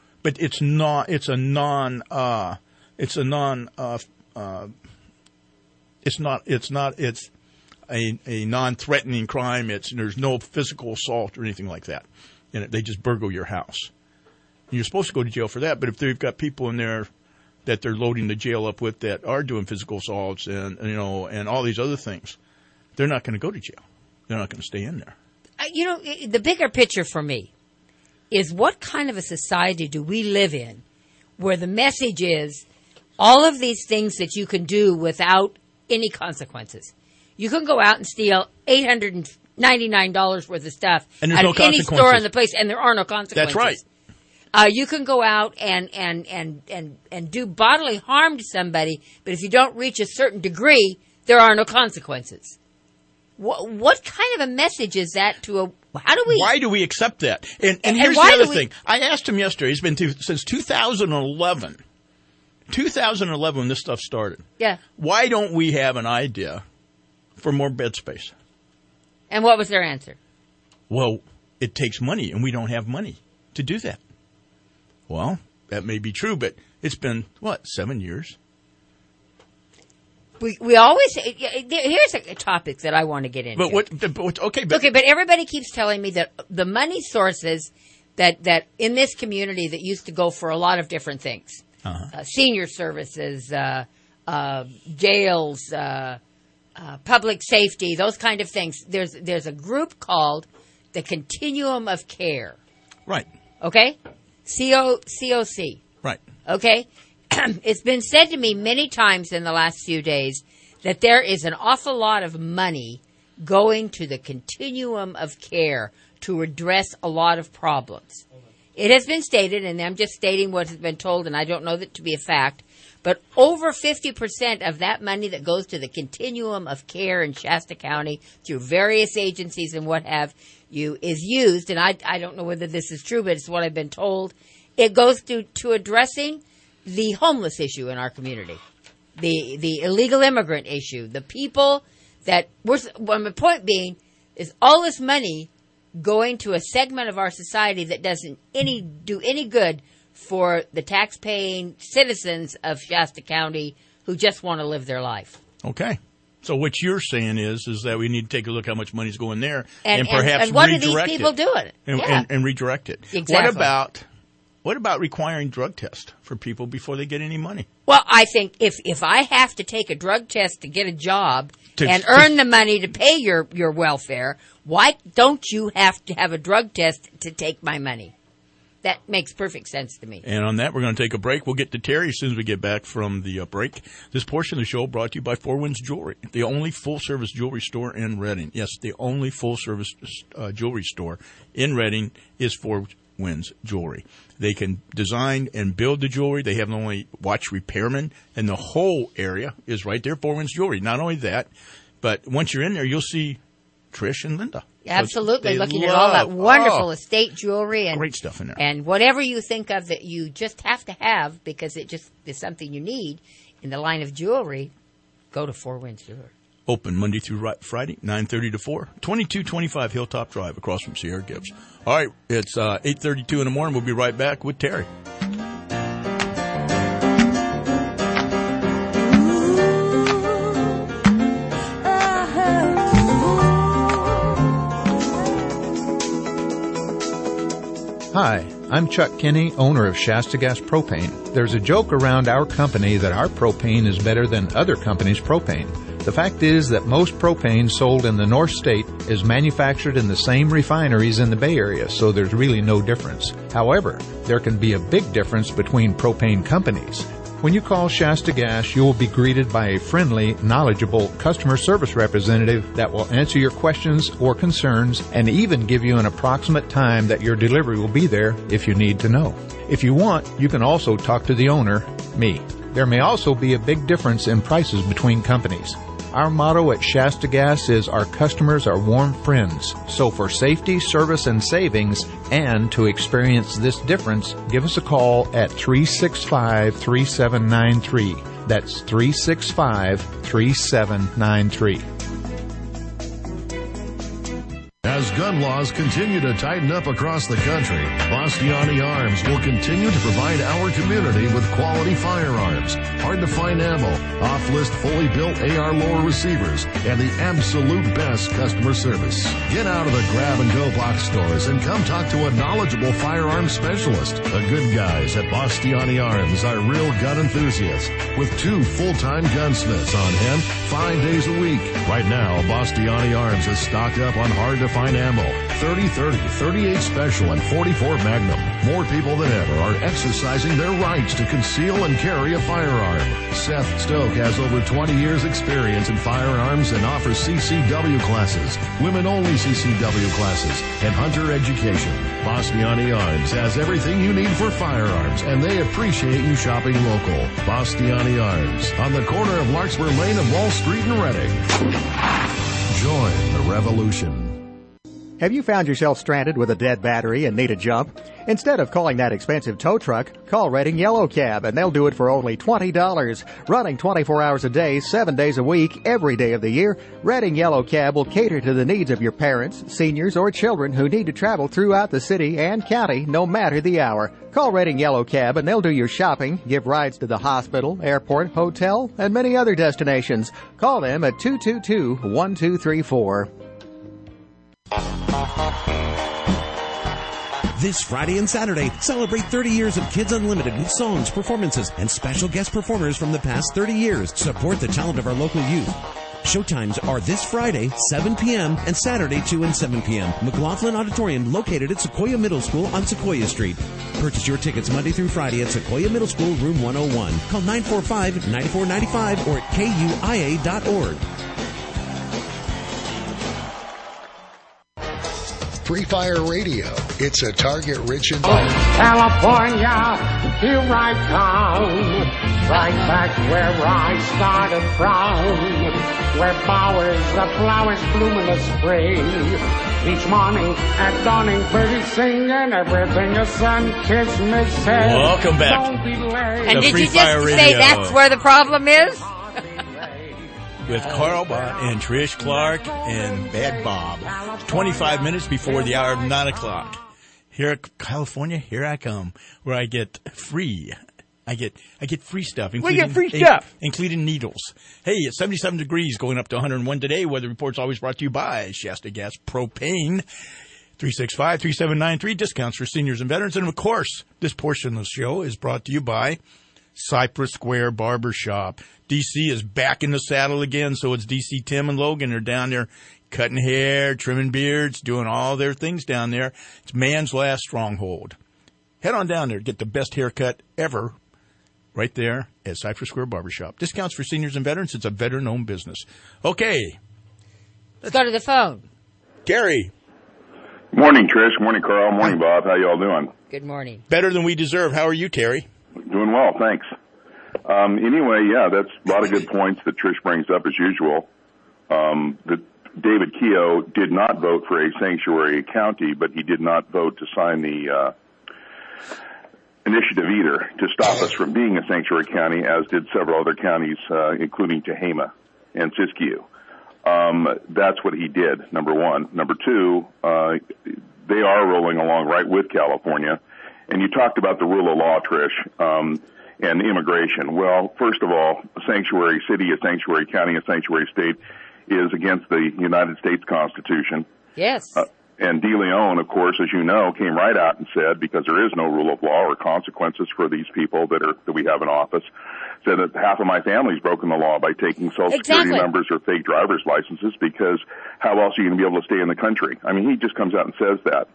a non-threatening crime. There's no physical assault or anything like that. And they just burgle your house. And you're supposed to go to jail for that, but if they've got people in there that they're loading the jail up with that are doing physical assaults and all these other things, they're not going to go to jail. They're not going to stay in there. The bigger picture for me is what kind of a society do we live in where the message is all of these things that you can do without any consequences. You can go out and steal $899 worth of stuff and at no any store in the place, and there are no consequences. That's right. You can go out and do bodily harm to somebody, but if you don't reach a certain degree, there are no consequences. What kind of a message is that to a? Why do we accept that? And here's the other thing. I asked him yesterday. He's been since 2011. 2011 when this stuff started. Yeah. Why don't we have an idea for more bed space? And what was their answer? Well, it takes money, and we don't have money to do that. Well, that may be true, but it's been, 7 years? We always, here's a topic that I want to get into. But everybody keeps telling me that the money sources that in this community that used to go for a lot of different things, senior services, jails, public safety, those kind of things. There's a group called the Continuum of Care. Right. Okay? COC. Right. Okay? It's been said to me many times in the last few days that there is an awful lot of money going to the Continuum of Care to address a lot of problems. It has been stated, and I'm just stating what has been told, and I don't know that to be a fact, but over 50% of that money that goes to the Continuum of Care in Shasta County through various agencies and what have you is used, and I don't know whether this is true, but it's what I've been told. It goes to addressing the homeless issue in our community, the illegal immigrant issue, the people that my point being is all this money going to a segment of our society that doesn't do any good for the tax-paying citizens of Shasta County who just want to live their life. Okay. So what you're saying is that we need to take a look how much money's going there and perhaps and what redirect are these people doing? And redirect it. Exactly. What about requiring drug tests for people before they get any money? Well, I think if I have to take a drug test to get a job and earn the money to pay your welfare, why don't you have to have a drug test to take my money? That makes perfect sense to me. And on that, we're going to take a break. We'll get to Terry as soon as we get back from the break. This portion of the show brought to you by Four Winds Jewelry, the only full-service jewelry store in Reading. Yes, the only full-service jewelry store in Reading is Four Winds Jewelry. They can design and build the jewelry. They have only watch repairmen, and the whole area is right there, Four Winds Jewelry. Not only that, but once you're in there, you'll see Trish and Linda. Absolutely, looking at all that wonderful estate jewelry and great stuff in there. And whatever you think of that you just have to have because it just is something you need in the line of jewelry, go to Four Winds Jewelry. Open Monday through Friday, 9:30 to 4, 2225 Hilltop Drive, across from Sierra Gibbs. All right, it's 8:32 in the morning. We'll be right back with Terry. Hi, I'm Chuck Kinney, owner of Shasta Gas Propane. There's a joke around our company that our propane is better than other companies' propane. The fact is that most propane sold in the North State is manufactured in the same refineries in the Bay Area, so there's really no difference. However, there can be a big difference between propane companies. When you call Shasta Gas, you will be greeted by a friendly, knowledgeable customer service representative that will answer your questions or concerns and even give you an approximate time that your delivery will be there if you need to know. If you want, you can also talk to the owner, me. There may also be a big difference in prices between companies. Our motto at Shasta Gas is our customers are warm friends. So for safety, service, and savings, and to experience this difference, give us a call at 365-3793. That's 365-3793. As gun laws continue to tighten up across the country, Bastiani Arms will continue to provide our community with quality firearms, hard-to-find ammo, off-list fully built AR lower receivers, and the absolute best customer service. Get out of the grab-and-go box stores and come talk to a knowledgeable firearms specialist. The good guys at Bastiani Arms are real gun enthusiasts with 2 full-time gunsmiths on hand 5 days a week. Right now, Bastiani Arms is stocked up on hard-to-find ammo ammo, 30-30, 38 Special, and 44 Magnum. More people than ever are exercising their rights to conceal and carry a firearm. Seth Stoke has over 20 years experience in firearms and offers CCW classes, women-only CCW classes, and hunter education. Bastiani Arms has everything you need for firearms, and they appreciate you shopping local. Bastiani Arms, on the corner of Larkspur Lane and Wall Street in Reading. Join the revolution. Have you found yourself stranded with a dead battery and need a jump? Instead of calling that expensive tow truck, call Reading Yellow Cab, and they'll do it for only $20. Running 24 hours a day, 7 days a week, every day of the year, Reading Yellow Cab will cater to the needs of your parents, seniors, or children who need to travel throughout the city and county, no matter the hour. Call Reading Yellow Cab, and they'll do your shopping, give rides to the hospital, airport, hotel, and many other destinations. Call them at 222-1234. This Friday and Saturday, celebrate 30 years of Kids Unlimited with songs, performances, and special guest performers from the past 30 years. Support the talent of our local youth. Showtimes are this Friday, 7 p.m., and Saturday, 2 and 7 p.m. McLaughlin Auditorium, located at Sequoia Middle School on Sequoia Street. Purchase your tickets Monday through Friday at Sequoia Middle School, room 101. Call 945-9495 or at kuia.org. Free Fire Radio. It's a target-rich environment. California, here I come. Right back where I started from. Where bowers of flowers bloom in the spring. Each morning at dawning, birdies sing and everything a sun-kissed me says. Welcome back. Don't be late. And did you just say that's where the problem is? With Carl Bott and Trish Clark and Bad Bob. 25 minutes before the hour of 9 o'clock. Here at California, here I come, where I get free. I get free stuff. We get free stuff. Including needles. Hey, it's 77 degrees, going up to 101 today. Weather report's always brought to you by Shasta Gas Propane. 365-3793, discounts for seniors and veterans. And, of course, this portion of the show is brought to you by Cypress Square Barbershop. DC is back in the saddle again, so it's DC Tim and Logan. They're down there cutting hair, trimming beards, doing all their things down there. It's man's last stronghold. Head on down there, get the best haircut ever right there at Cypress Square Barbershop. Discounts for seniors and veterans. It's a veteran-owned business. Okay. Let's go to the phone. Gary. Morning, Trish. Morning, Carl. Morning, Bob. How y'all doing? Good morning. Better than we deserve. How are you, Terry? Doing well, thanks. Anyway, yeah, that's a lot of good points that Trish brings up as usual. David Keogh did not vote for a sanctuary county, but he did not vote to sign the initiative either to stop us from being a sanctuary county, as did several other counties, including Tehama and Siskiyou. That's what he did, number one. Number two, they are rolling along right with California. And you talked about the rule of law, Trish, and immigration. Well, first of all, a sanctuary city, a sanctuary county, a sanctuary state is against the United States Constitution. Yes. And De Leon, of course, as you know, came right out and said, because there is no rule of law or consequences for these people that we have in office, said that half of my family's broken the law by taking Social Security numbers or fake driver's licenses, because how else are you going to be able to stay in the country? I mean, he just comes out and says that.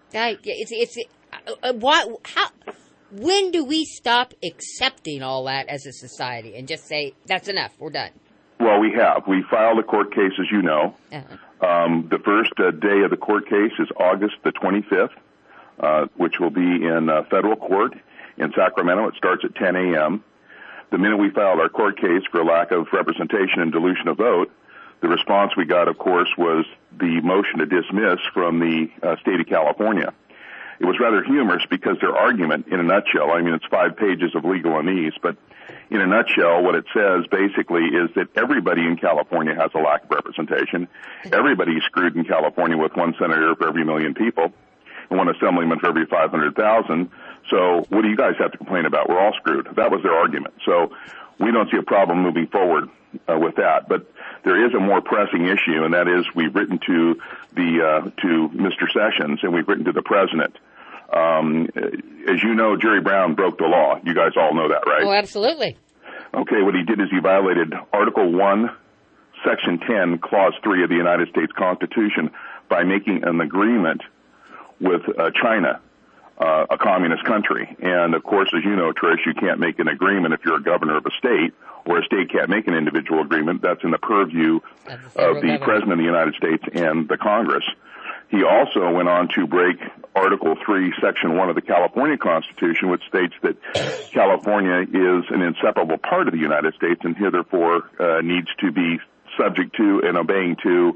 When do we stop accepting all that as a society and just say, that's enough, we're done? Well, we have. We filed a court case, as you know. The first day of the court case is August the 25th, which will be in federal court in Sacramento. It starts at 10 a.m. The minute we filed our court case for lack of representation and dilution of vote, the response we got, of course, was the motion to dismiss from the state of California. It was rather humorous because their argument, in a nutshell, I mean, it's 5 pages of legalese, but in a nutshell, what it says basically is that everybody in California has a lack of representation. Everybody's screwed in California with one senator for every million people and one assemblyman for every 500,000. So what do you guys have to complain about? We're all screwed. That was their argument. So we don't see a problem moving forward with that. But there is a more pressing issue, and that is we've written to Mr. Sessions and we've written to the president. As you know, Jerry Brown broke the law. You guys all know that, right? Oh, absolutely. Okay, what he did is he violated Article 1, Section 10, Clause 3 of the United States Constitution by making an agreement with China, a communist country. And, of course, as you know, Trish, you can't make an agreement if you're a governor of a state, or a state can't make an individual agreement. That's in the purview of the President of the United States and the Congress. He also went on to break Article 3, Section 1 of the California Constitution, which states that California is an inseparable part of the United States and therefore needs to be subject to and obeying to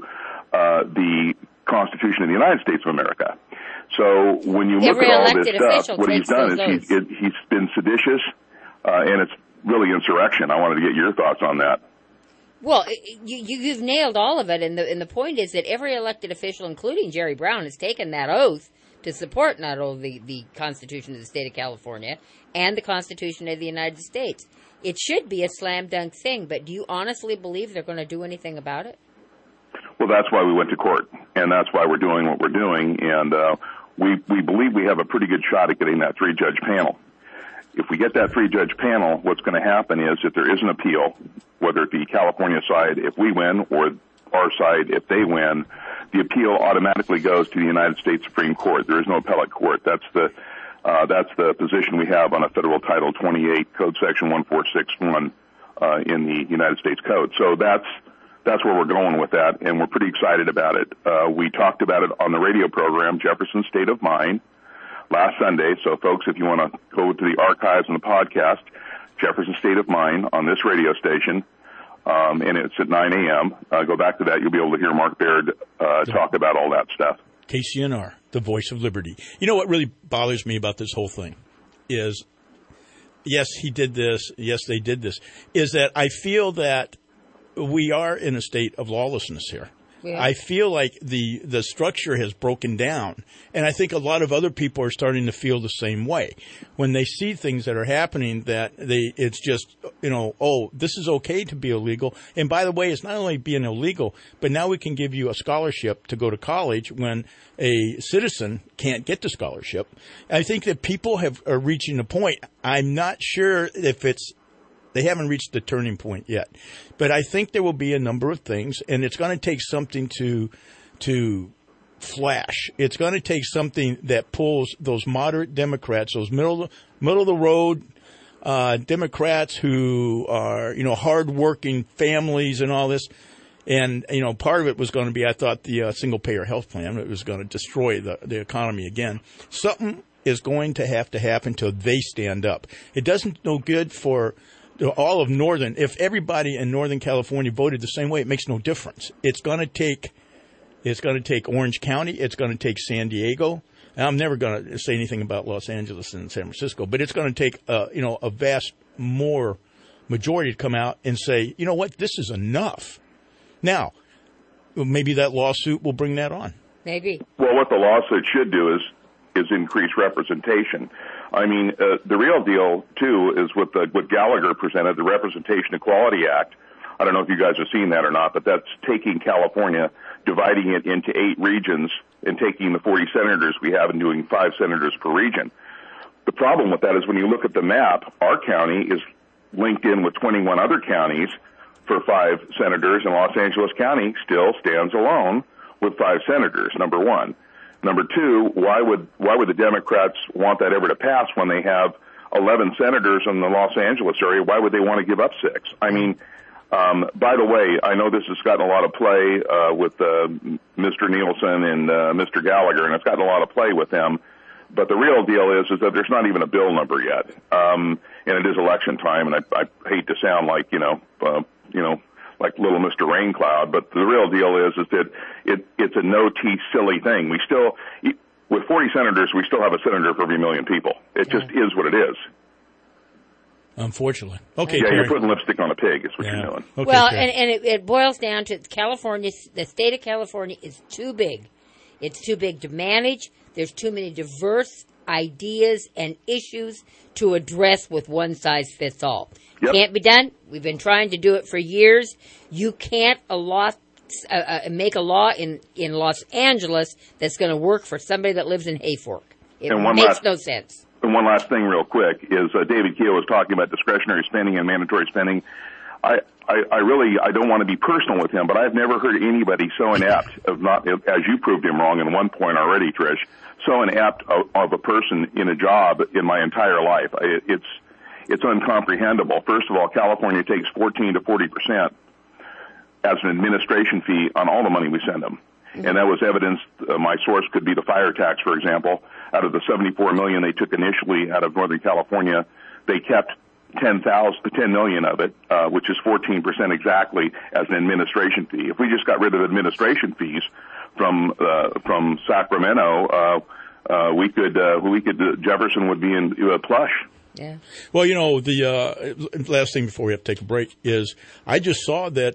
the Constitution of the United States of America. So when you look at all this stuff, what he's done is he's been seditious, and it's really insurrection. I wanted to get your thoughts on that. Well, you've nailed all of it, and the point is that every elected official, including Jerry Brown, has taken that oath to support not only the Constitution of the state of California and the Constitution of the United States. It should be a slam-dunk thing, but do you honestly believe they're going to do anything about it? Well, that's why we went to court, and that's why we're doing what we're doing, and we believe we have a pretty good shot at getting that three-judge panel. If we get that three-judge panel, what's going to happen is if there is an appeal, whether it be California side if we win or our side if they win, the appeal automatically goes to the United States Supreme Court. There is no appellate court. That's the position we have on a Federal Title 28, Code Section 1461 in the United States Code. So that's where we're going with that, and we're pretty excited about it. We talked about it on the radio program, Jefferson State of Mind, last Sunday. So, folks, if you want to go to the archives and the podcast, Jefferson State of Mind on this radio station, and it's at 9 a.m. Go back to that. You'll be able to hear Mark Baird talk about all that stuff. KCNR, the voice of liberty. You know what really bothers me about this whole thing is, yes, he did this, yes, they did this, is that I feel that we are in a state of lawlessness here. Yeah. I feel like the structure has broken down, and I think a lot of other people are starting to feel the same way when they see things that are happening. That it's just this is okay to be illegal. And by the way, it's not only being illegal, but now we can give you a scholarship to go to college when a citizen can't get the scholarship. I think that people are reaching a point. I'm not sure if they haven't reached the turning point yet. But I think there will be a number of things, and it's going to take something to flash. It's going to take something that pulls those moderate Democrats, those middle of the road Democrats who are, hardworking families and all this. And, part of it was going to be, I thought, the single-payer health plan. It was going to destroy the economy again. Something is going to happen until they stand up. It doesn't no good for all of Northern. If everybody in Northern California voted the same way, it makes no difference. It's going to take Orange County. It's going to take San Diego. And I'm never going to say anything about Los Angeles and San Francisco, but it's going to take a vast more majority to come out and say, you know what, this is enough. Now, maybe that lawsuit will bring that on. Maybe. Well, what the lawsuit should do is increase representation. I mean, the real deal, too, is what Gallagher presented, the Representation Equality Act. I don't know if you guys have seen that or not, but that's taking California, dividing it into 8 regions, and taking the 40 senators we have and doing 5 senators per region. The problem with that is when you look at the map, our county is linked in with 21 other counties for 5 senators, and Los Angeles County still stands alone with 5 senators, number one. Number two, why would the Democrats want that ever to pass when they have 11 senators in the Los Angeles area? Why would they want to give up 6? I mean, by the way, I know this has gotten a lot of play with Mr. Nielsen and Mr. Gallagher, and it's gotten a lot of play with them. But the real deal is that there's not even a bill number yet, and it is election time. And I hate to sound like like little Mr. Raincloud, but the real deal is that it's a no-teeth silly thing. We still, with 40 senators, we still have a senator for every million people. It just is what it is. Unfortunately. Okay, yeah, Terry. You're putting lipstick on a pig is what you're doing. Okay, well, and it boils down to California. The state of California is too big. It's too big to manage. There's too many diverse ideas and issues to address with one size fits all. Yep. Can't be done. We've been trying to do it for years. You can't make a law in Los Angeles that's going to work for somebody that lives in Hayfork. It makes no sense. And one last thing real quick is David Keogh was talking about discretionary spending and mandatory spending. I don't want to be personal with him, but I've never heard anybody so inept of not, as you proved him wrong in one point already, Trish, so inept of a person in a job in my entire life. It's incomprehensible. First of all, California takes 14 to 40% as an administration fee on all the money we send them. And that was evidence. My source could be the fire tax, for example. Out of the $74 million they took initially out of Northern California, they kept $10 million of it, which is 14% exactly, as an administration fee. If we just got rid of administration fees from Sacramento, we could Jefferson would be in plush. Yeah. Well, the last thing before we have to take a break is I just saw that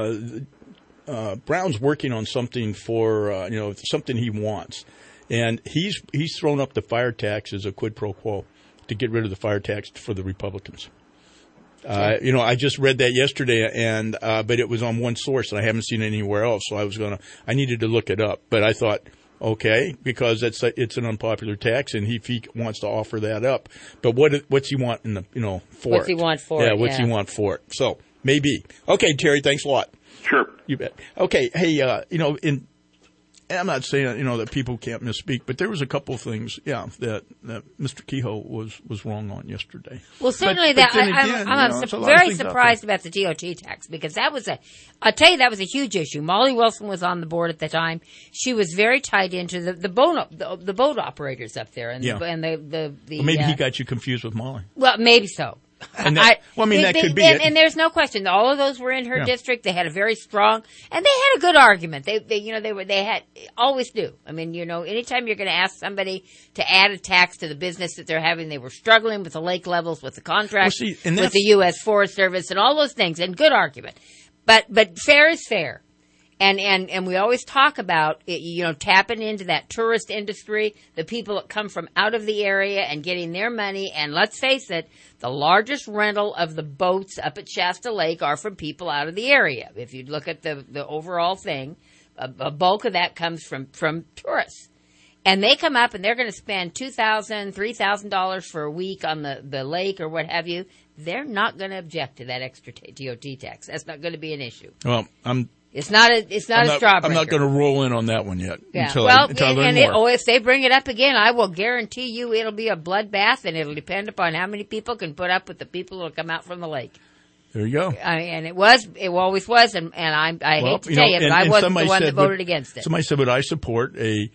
Brown's working on something for something he wants, and he's thrown up the fire tax as a quid pro quo to get rid of the fire tax for the Republicans. I just read that yesterday, and but it was on one source, and I haven't seen it anywhere else. So I needed to look it up, but I thought, okay, because it's an unpopular tax, and if he wants to offer that up, but what's he want for it? What's he want for it? Yeah, what's he want for it? So maybe. Okay, Terry, thanks a lot. Sure. You bet. Okay, hey, I'm not saying, that people can't misspeak, but there was a couple of things, that Mr. Kehoe was wrong on yesterday. Well, certainly I'm very surprised about the TOT tax, because I'll tell you, that was a huge issue. Molly Wilson was on the board at the time. She was very tied into the boat operators up there. And maybe he got you confused with Molly. Well, maybe so. And that could be it. And there's no question. All of those were in her district. They had a very strong, and they had a good argument. They always do. I mean, anytime you're going to ask somebody to add a tax to the business that they're having, they were struggling with the lake levels, with the contract, with the U.S. Forest Service, and all those things. And good argument. But fair is fair. And we always talk about, tapping into that tourist industry, the people that come from out of the area and getting their money. And let's face it, the largest rental of the boats up at Shasta Lake are from people out of the area. If you look at the overall thing, a bulk of that comes from tourists. And they come up and they're going to spend $2,000, $3,000 for a week on the lake or what have you. They're not going to object to that extra TOT tax. That's not going to be an issue. Well, It's not a strawbreaker. I'm not going to roll in on that one yet until I learn more. If they bring it up again, I will guarantee you it'll be a bloodbath, and it'll depend upon how many people can put up with the people who will come out from the lake. There you go. And it always was, and I hate to tell you, but I wasn't the one that voted against it. Somebody said, "Would I support a?"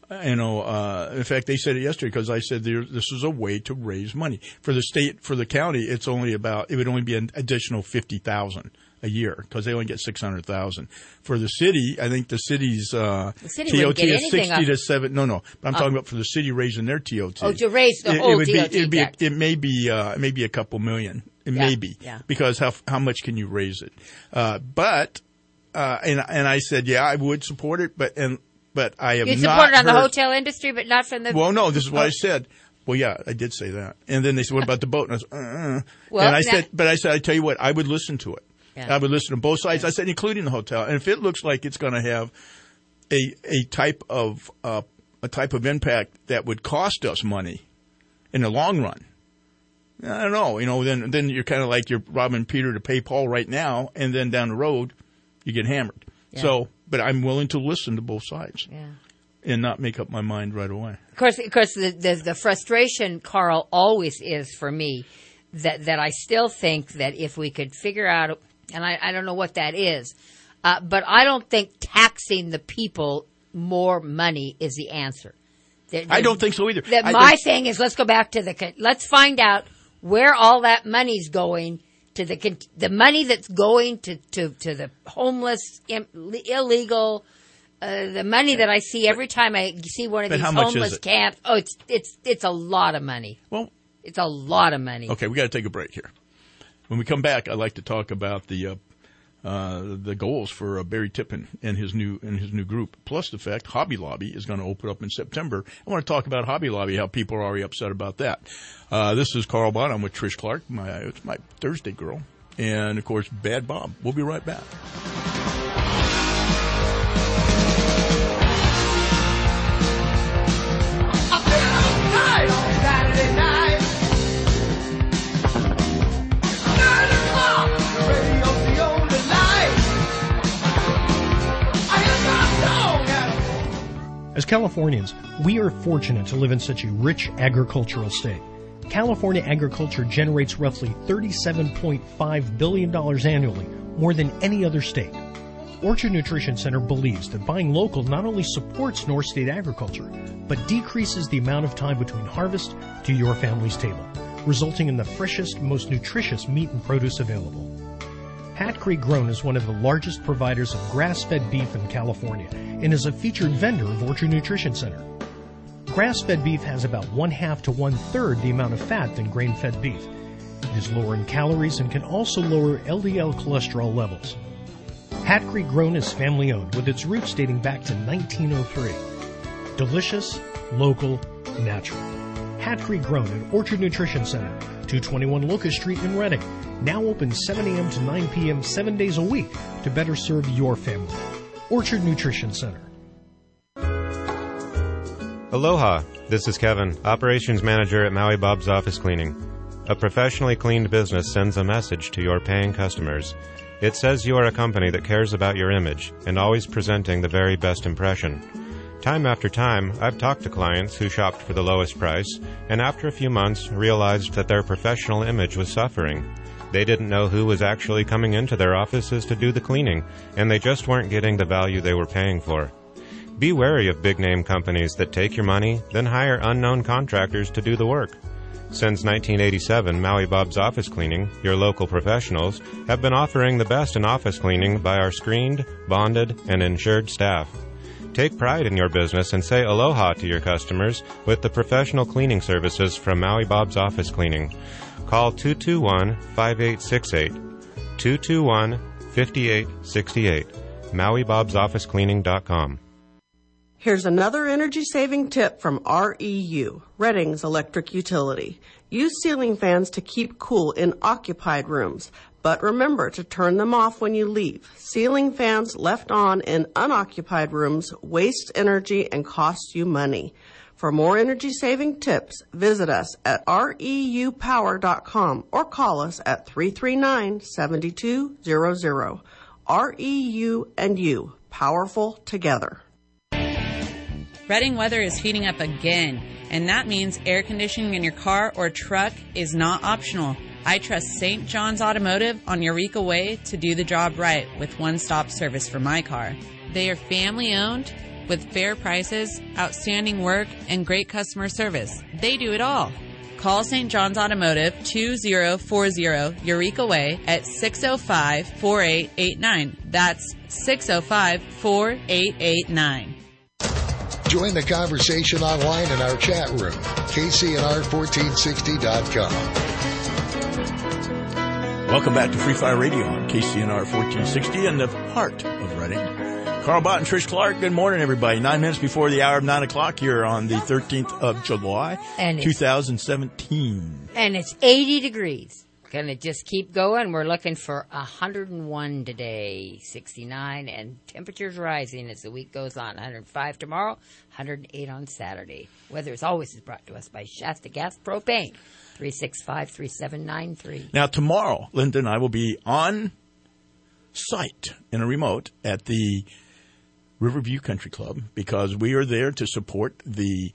In fact, they said it yesterday because I said this is a way to raise money for the state, for the county. It would only be an additional $50,000 a year because they only get $600,000. For the city, I think the city's TOT is 60 to 7. No, but I'm talking about for the city raising their TOT. Oh, to raise the whole TOT tax. It may be a couple million. It may be because how much can you raise it? But I said I would support it, but I have not. You support it on the hotel industry, but not from the. Well, no, this is what I said. Well, yeah, I did say that, and then they said, "What about the boat?" And I said, I tell you what, I would listen to it. Yeah. I would listen to both sides. I said, including the hotel, and if it looks like it's going to have a type of impact that would cost us money in the long run, I don't know. Then you're kind of like you're robbing Peter to pay Paul right now, and then down the road you get hammered. Yeah. So, but I'm willing to listen to both sides. Yeah. And not make up my mind right away. Of course, the frustration, Carl, always is for me that I still think that if we could figure out, and I don't know what that is, but I don't think taxing the people more money is the answer. I don't think so either. My thing is, let's go back to let's find out where all that money's going. To the money that's going to the homeless, illegal, the money that I see every time I see one of these homeless camps. Oh, it's a lot of money. Well, it's a lot of money. Okay, we got to take a break here. When we come back, I'd like to talk about the goals for Barry Tippin and his new group, plus the fact Hobby Lobby is going to open up in September. I want to talk about Hobby Lobby, how people are already upset about that. This is Carl Bott. I'm with Trish Clark, it's my Thursday girl, and of course Bad Bob. We'll be right back. Saturday night, 9 o'clock, radio Californians, we are fortunate to live in such a rich agricultural state. California agriculture generates roughly $37.5 billion annually, more than any other state. Orchard Nutrition Center believes that buying local not only supports North State agriculture, but decreases the amount of time between harvest to your family's table, resulting in the freshest, most nutritious meat and produce available. Hat Creek Grown is one of the largest providers of grass-fed beef in California and is a featured vendor of Orchard Nutrition Center. Grass-fed beef has about 1/2 to 1/3 the amount of fat than grain-fed beef. It is lower in calories and can also lower LDL cholesterol levels. Hat Creek Grown is family-owned with its roots dating back to 1903. Delicious, local, natural. Hat Creek Grown at Orchard Nutrition Center, 221 Locust Street in Redding. Now open 7 a.m. to 9 p.m. 7 days a week to better serve your family. Orchard Nutrition Center. Aloha, this is Kevin, Operations Manager at Maui Bob's Office Cleaning. A professionally cleaned business sends a message to your paying customers. It says you are a company that cares about your image and always presenting the very best impression. Time after time, I've talked to clients who shopped for the lowest price and after a few months realized that their professional image was suffering. They didn't know who was actually coming into their offices to do the cleaning, and they just weren't getting the value they were paying for. Be wary of big-name companies that take your money, then hire unknown contractors to do the work. Since 1987, Maui Bob's Office Cleaning, your local professionals, have been offering the best in office cleaning by our screened, bonded, and insured staff. Take pride in your business and say aloha to your customers with the professional cleaning services from Maui Bob's Office Cleaning. Call 221-5868, 221-5868, MauiBob'sOfficeCleaning.com. Here's another energy-saving tip from REU, Redding's electric utility. Use ceiling fans to keep cool in occupied rooms, but remember to turn them off when you leave. Ceiling fans left on in unoccupied rooms waste energy and cost you money. For more energy-saving tips, visit us at reupower.com or call us at 339-7200. REU and you, powerful together. Redding weather is heating up again, and that means air conditioning in your car or truck is not optional. I trust St. John's Automotive on Eureka Way to do the job right with one-stop service for my car. They are family-owned with fair prices, outstanding work, and great customer service. They do it all. Call St. John's Automotive 2040 Eureka Way at 605-4889. That's 605-4889. Join the conversation online in our chat room, KCNR1460.com. Welcome back to Free Fire Radio on KCNR 1460 in the heart of Redding. Carl Bott and Trish Clark, good morning, everybody. 9 minutes before the hour of 9 o'clock here on the 13th of July, 2017. And it's 80 degrees. Going to just keep going. We're looking for 101 today, 69, and temperatures rising as the week goes on. 105 tomorrow, 108 on Saturday. Weather as always is brought to us by Shasta Gas Propane, 365-3793. Now, tomorrow, Linda and I will be on site in a remote at the Riverview Country Club because we are there to support the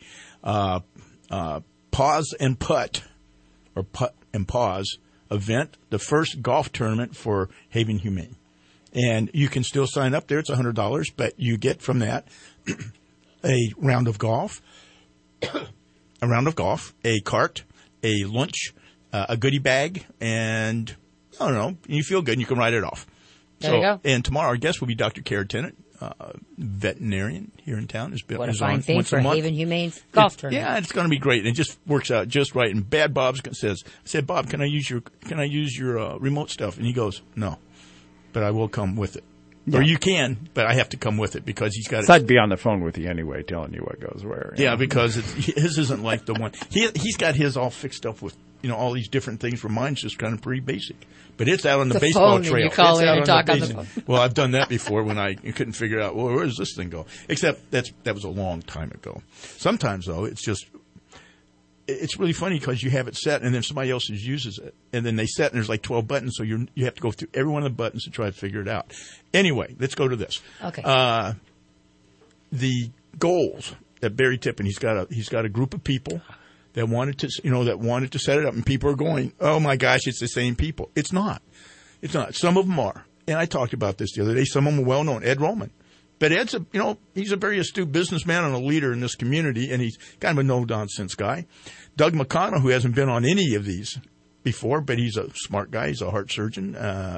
Pause and Putt, or Putt and Pause event, the first golf tournament for Haven Humane. And you can still sign up there. It's $100, but you get from that a round of golf, a cart, a lunch, a goodie bag, and I don't know, you feel good and you can write it off. There you go. And tomorrow our guest will be Dr. Kara Tennant, veterinarian here in town. What a fine thing for Haven Humane's golf tournament. Yeah, it's going to be great. And it just works out just right. And Bad Bob says, I said, Bob, can I use your remote stuff? And he goes, no, but I will come with it. Yeah. Or you can, but I have to come with it because he's got it. So I'd be on the phone with you anyway, telling you what goes where. Yeah, because his isn't like the one. He's got his all fixed up with, all these different things where mine's just kind of pretty basic. But it's out on the baseball trail. You call in and talk on the phone. Well, I've done that before when I couldn't figure out, well, where does this thing go? Except that was a long time ago. Sometimes, though, it's really funny because you have it set and then somebody else uses it. And then they set and there's like 12 buttons, so you have to go through every one of the buttons to try to figure it out. Anyway, let's go to this. Okay. The goals at Barry Tippin. He's got a group of people that wanted to set it up, and people are going, oh my gosh, it's the same people. It's not. Some of them are, and I talked about this the other day. Some of them are well known. Ed Roman, but Ed's he's a very astute businessman and a leader in this community, and he's kind of a no nonsense guy. Doug McConnell, who hasn't been on any of these before, but he's a smart guy. He's a heart surgeon.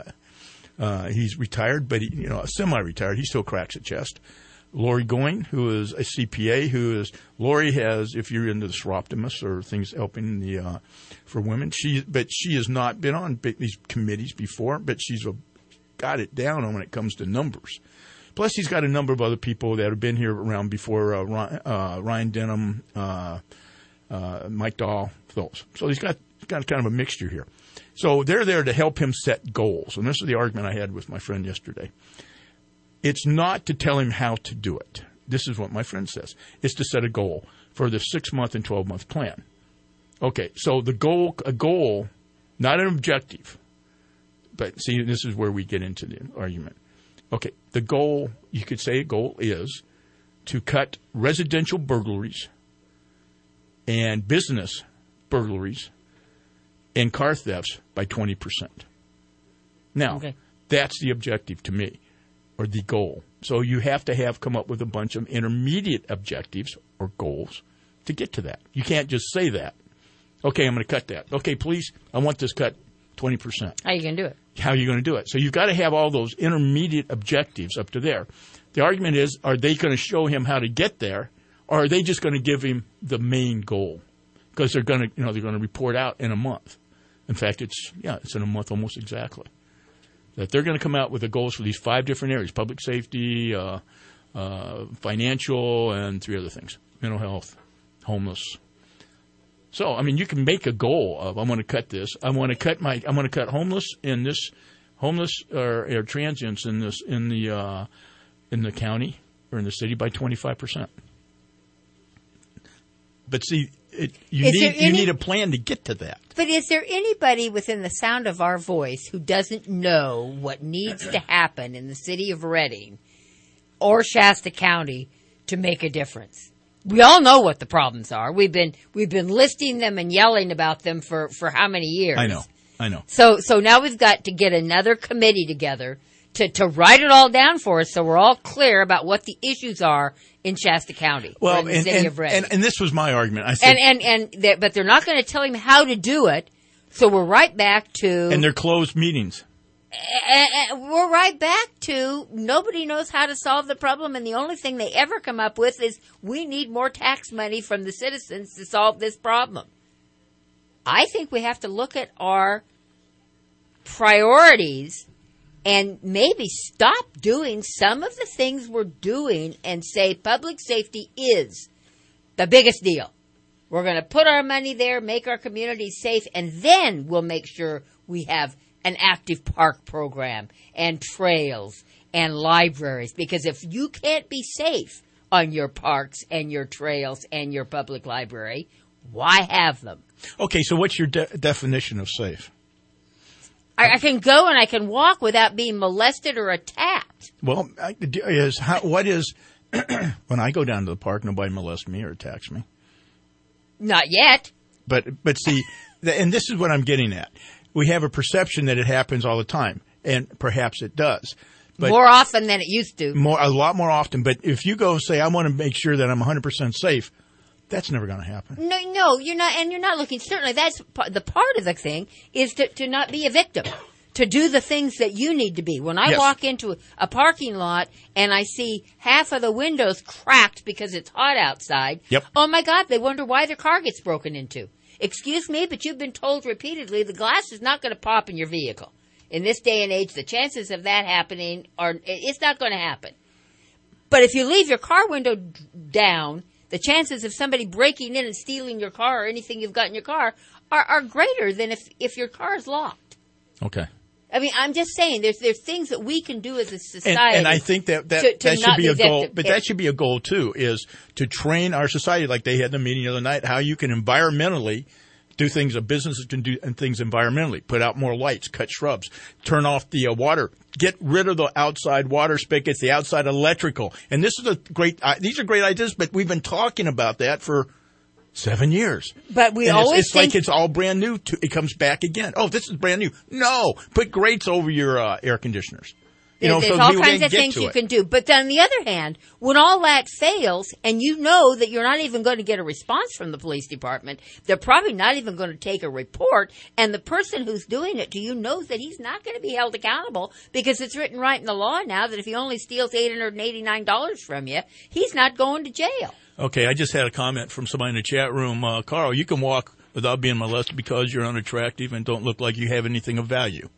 He's retired, but semi-retired. He still cracks a chest. Lori Going, who is a CPA, Lori has, if you're into the Seroptimus or things helping for women, she has not been on these committees before, but she's got it down on when it comes to numbers. Plus, he's got a number of other people that have been here around before, Ryan Denham, Mike Dahl, those. So he's got kind of a mixture here. So they're there to help him set goals. And this is the argument I had with my friend yesterday. It's not to tell him how to do it. This is what my friend says. It's to set a goal for the 6-month and 12-month plan. Okay, so a goal, not an objective. But see, this is where we get into the argument. Okay, the goal, you could say a goal is to cut residential burglaries and business burglaries and car thefts by 20%. Now, That's the objective to me, or the goal. So you have to come up with a bunch of intermediate objectives or goals to get to that. You can't just say that. Okay, I'm going to cut that. Okay, police, I want this cut 20%. How are you going to do it? How are you going to do it? So you've got to have all those intermediate objectives up to there. The argument is, are they going to show him how to get there, or are they just going to give him the main goal? Because they're going to report out in a month. In fact, it's in a month almost exactly. That they're going to come out with the goals for these 5 different areas: public safety, financial, and 3 other things: mental health, homeless. So, I mean, you can make a goal of, I'm going to cut this. I'm going to cut homeless in this, or transients in the county or in the city by 25%. But see, you need a plan to get to that. But is there anybody within the sound of our voice who doesn't know what needs to happen in the city of Reading or Shasta County to make a difference? We all know what the problems are. We've been listing them and yelling about them for how many years? I know. So now we've got to get another committee together to write it all down for us, so we're all clear about what the issues are in Shasta County, or in the city of Reading. And this was my argument. I said, but they're not going to tell him how to do it. So we're right back to, and they're closed meetings. We're right back to nobody knows how to solve the problem, and the only thing they ever come up with is we need more tax money from the citizens to solve this problem. I think we have to look at our priorities and maybe stop doing some of the things we're doing and say public safety is the biggest deal. We're going to put our money there, make our communities safe, and then we'll make sure we have an active park program and trails and libraries. Because if you can't be safe on your parks and your trails and your public library, why have them? Okay, so what's your definition of safe? I can go and I can walk without being molested or attacked. Well, what is when I go down to the park, nobody molests me or attacks me. Not yet. But see, and this is what I'm getting at. We have a perception that it happens all the time, and perhaps it does. But more often than it used to. A lot more often. But if you go say, I want to make sure that I'm 100% safe, that's never going to happen. No, you're not, and you're not looking. Certainly, that's the part of the thing is to not be a victim, to do the things that you need to be. When I walk into a parking lot and I see half of the windows cracked because it's hot outside, oh my God, they wonder why their car gets broken into. Excuse me, but you've been told repeatedly the glass is not going to pop in your vehicle. In this day and age, the chances of that happening it's not going to happen. But if you leave your car window down, the chances of somebody breaking in and stealing your car or anything you've got in your car are greater than if your car is locked. Okay. I mean, I'm just saying there's things that we can do as a society. And I think that should be a goal. But that should be a goal, too, is to train our society, like they had the meeting the other night, how you can environmentally do things that businesses can do and things environmentally. Put out more lights, cut shrubs, turn off the water, get rid of the outside water spigots, the outside electrical. And this is these are great ideas, but we've been talking about that for 7 years. But we and always it's like it's all brand new. It comes back again. Oh, this is brand new. No, put grates over your air conditioners. There's so all people kinds didn't of get things to you it. can do. But on the other hand, when all that fails and you know that you're not even going to get a response from the police department, they're probably not even going to take a report, and the person who's doing it to you knows that he's not going to be held accountable because it's written right in the law now that if he only steals $889 from you, he's not going to jail. Okay, I just had a comment from somebody in the chat room. Carl, you can walk without being molested because you're unattractive and don't look like you have anything of value.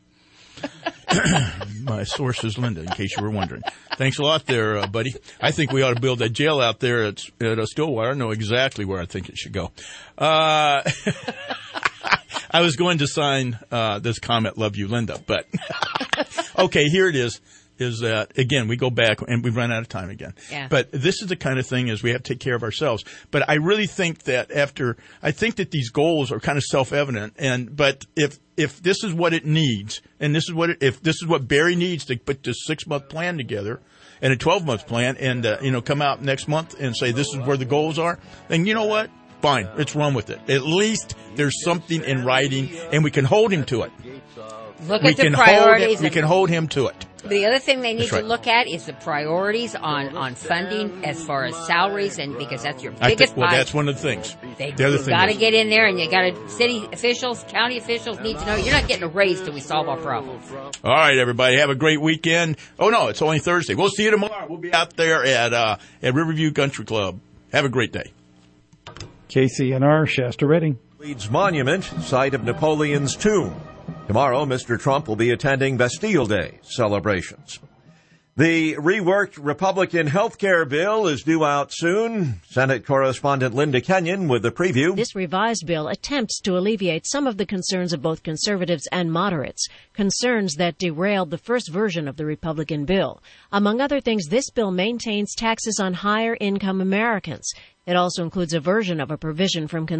My source is Linda, in case you were wondering. Thanks a lot there, buddy. I think we ought to build a jail out there at Stillwater. I know exactly where I think it should go. I was going to sign this comment, love you, Linda, but okay, here it is that, again, we go back and we run out of time again. Yeah. But this is the kind of thing is we have to take care of ourselves. But I really think that I think that these goals are kind of self-evident. But if this is what it needs, and if this is what Barry needs to put this 6-month plan together and a 12-month plan and, come out next month and say this is where the goals are, then you know what? Fine. Let's run with it. At least there's something in writing and we can hold him to it. Look at the priorities. We can hold him to it. The other thing they need That's right. to look at is the priorities on funding as far as salaries, and because that's your biggest well, that's one of the things. You've got to get in there, and you got to. City officials, county officials need to know you're not getting a raise till we solve our problems. All right, everybody, have a great weekend. Oh no, it's only Thursday. We'll see you tomorrow. We'll be out there at Riverview Country Club. Have a great day. KCNR, Shasta Redding. Leeds Monument, site of Napoleon's tomb. Tomorrow, Mr. Trump will be attending Bastille Day celebrations. The reworked Republican health care bill is due out soon. Senate correspondent Linda Kenyon with the preview. This revised bill attempts to alleviate some of the concerns of both conservatives and moderates, concerns that derailed the first version of the Republican bill. Among other things, this bill maintains taxes on higher income Americans. It also includes a version of a provision from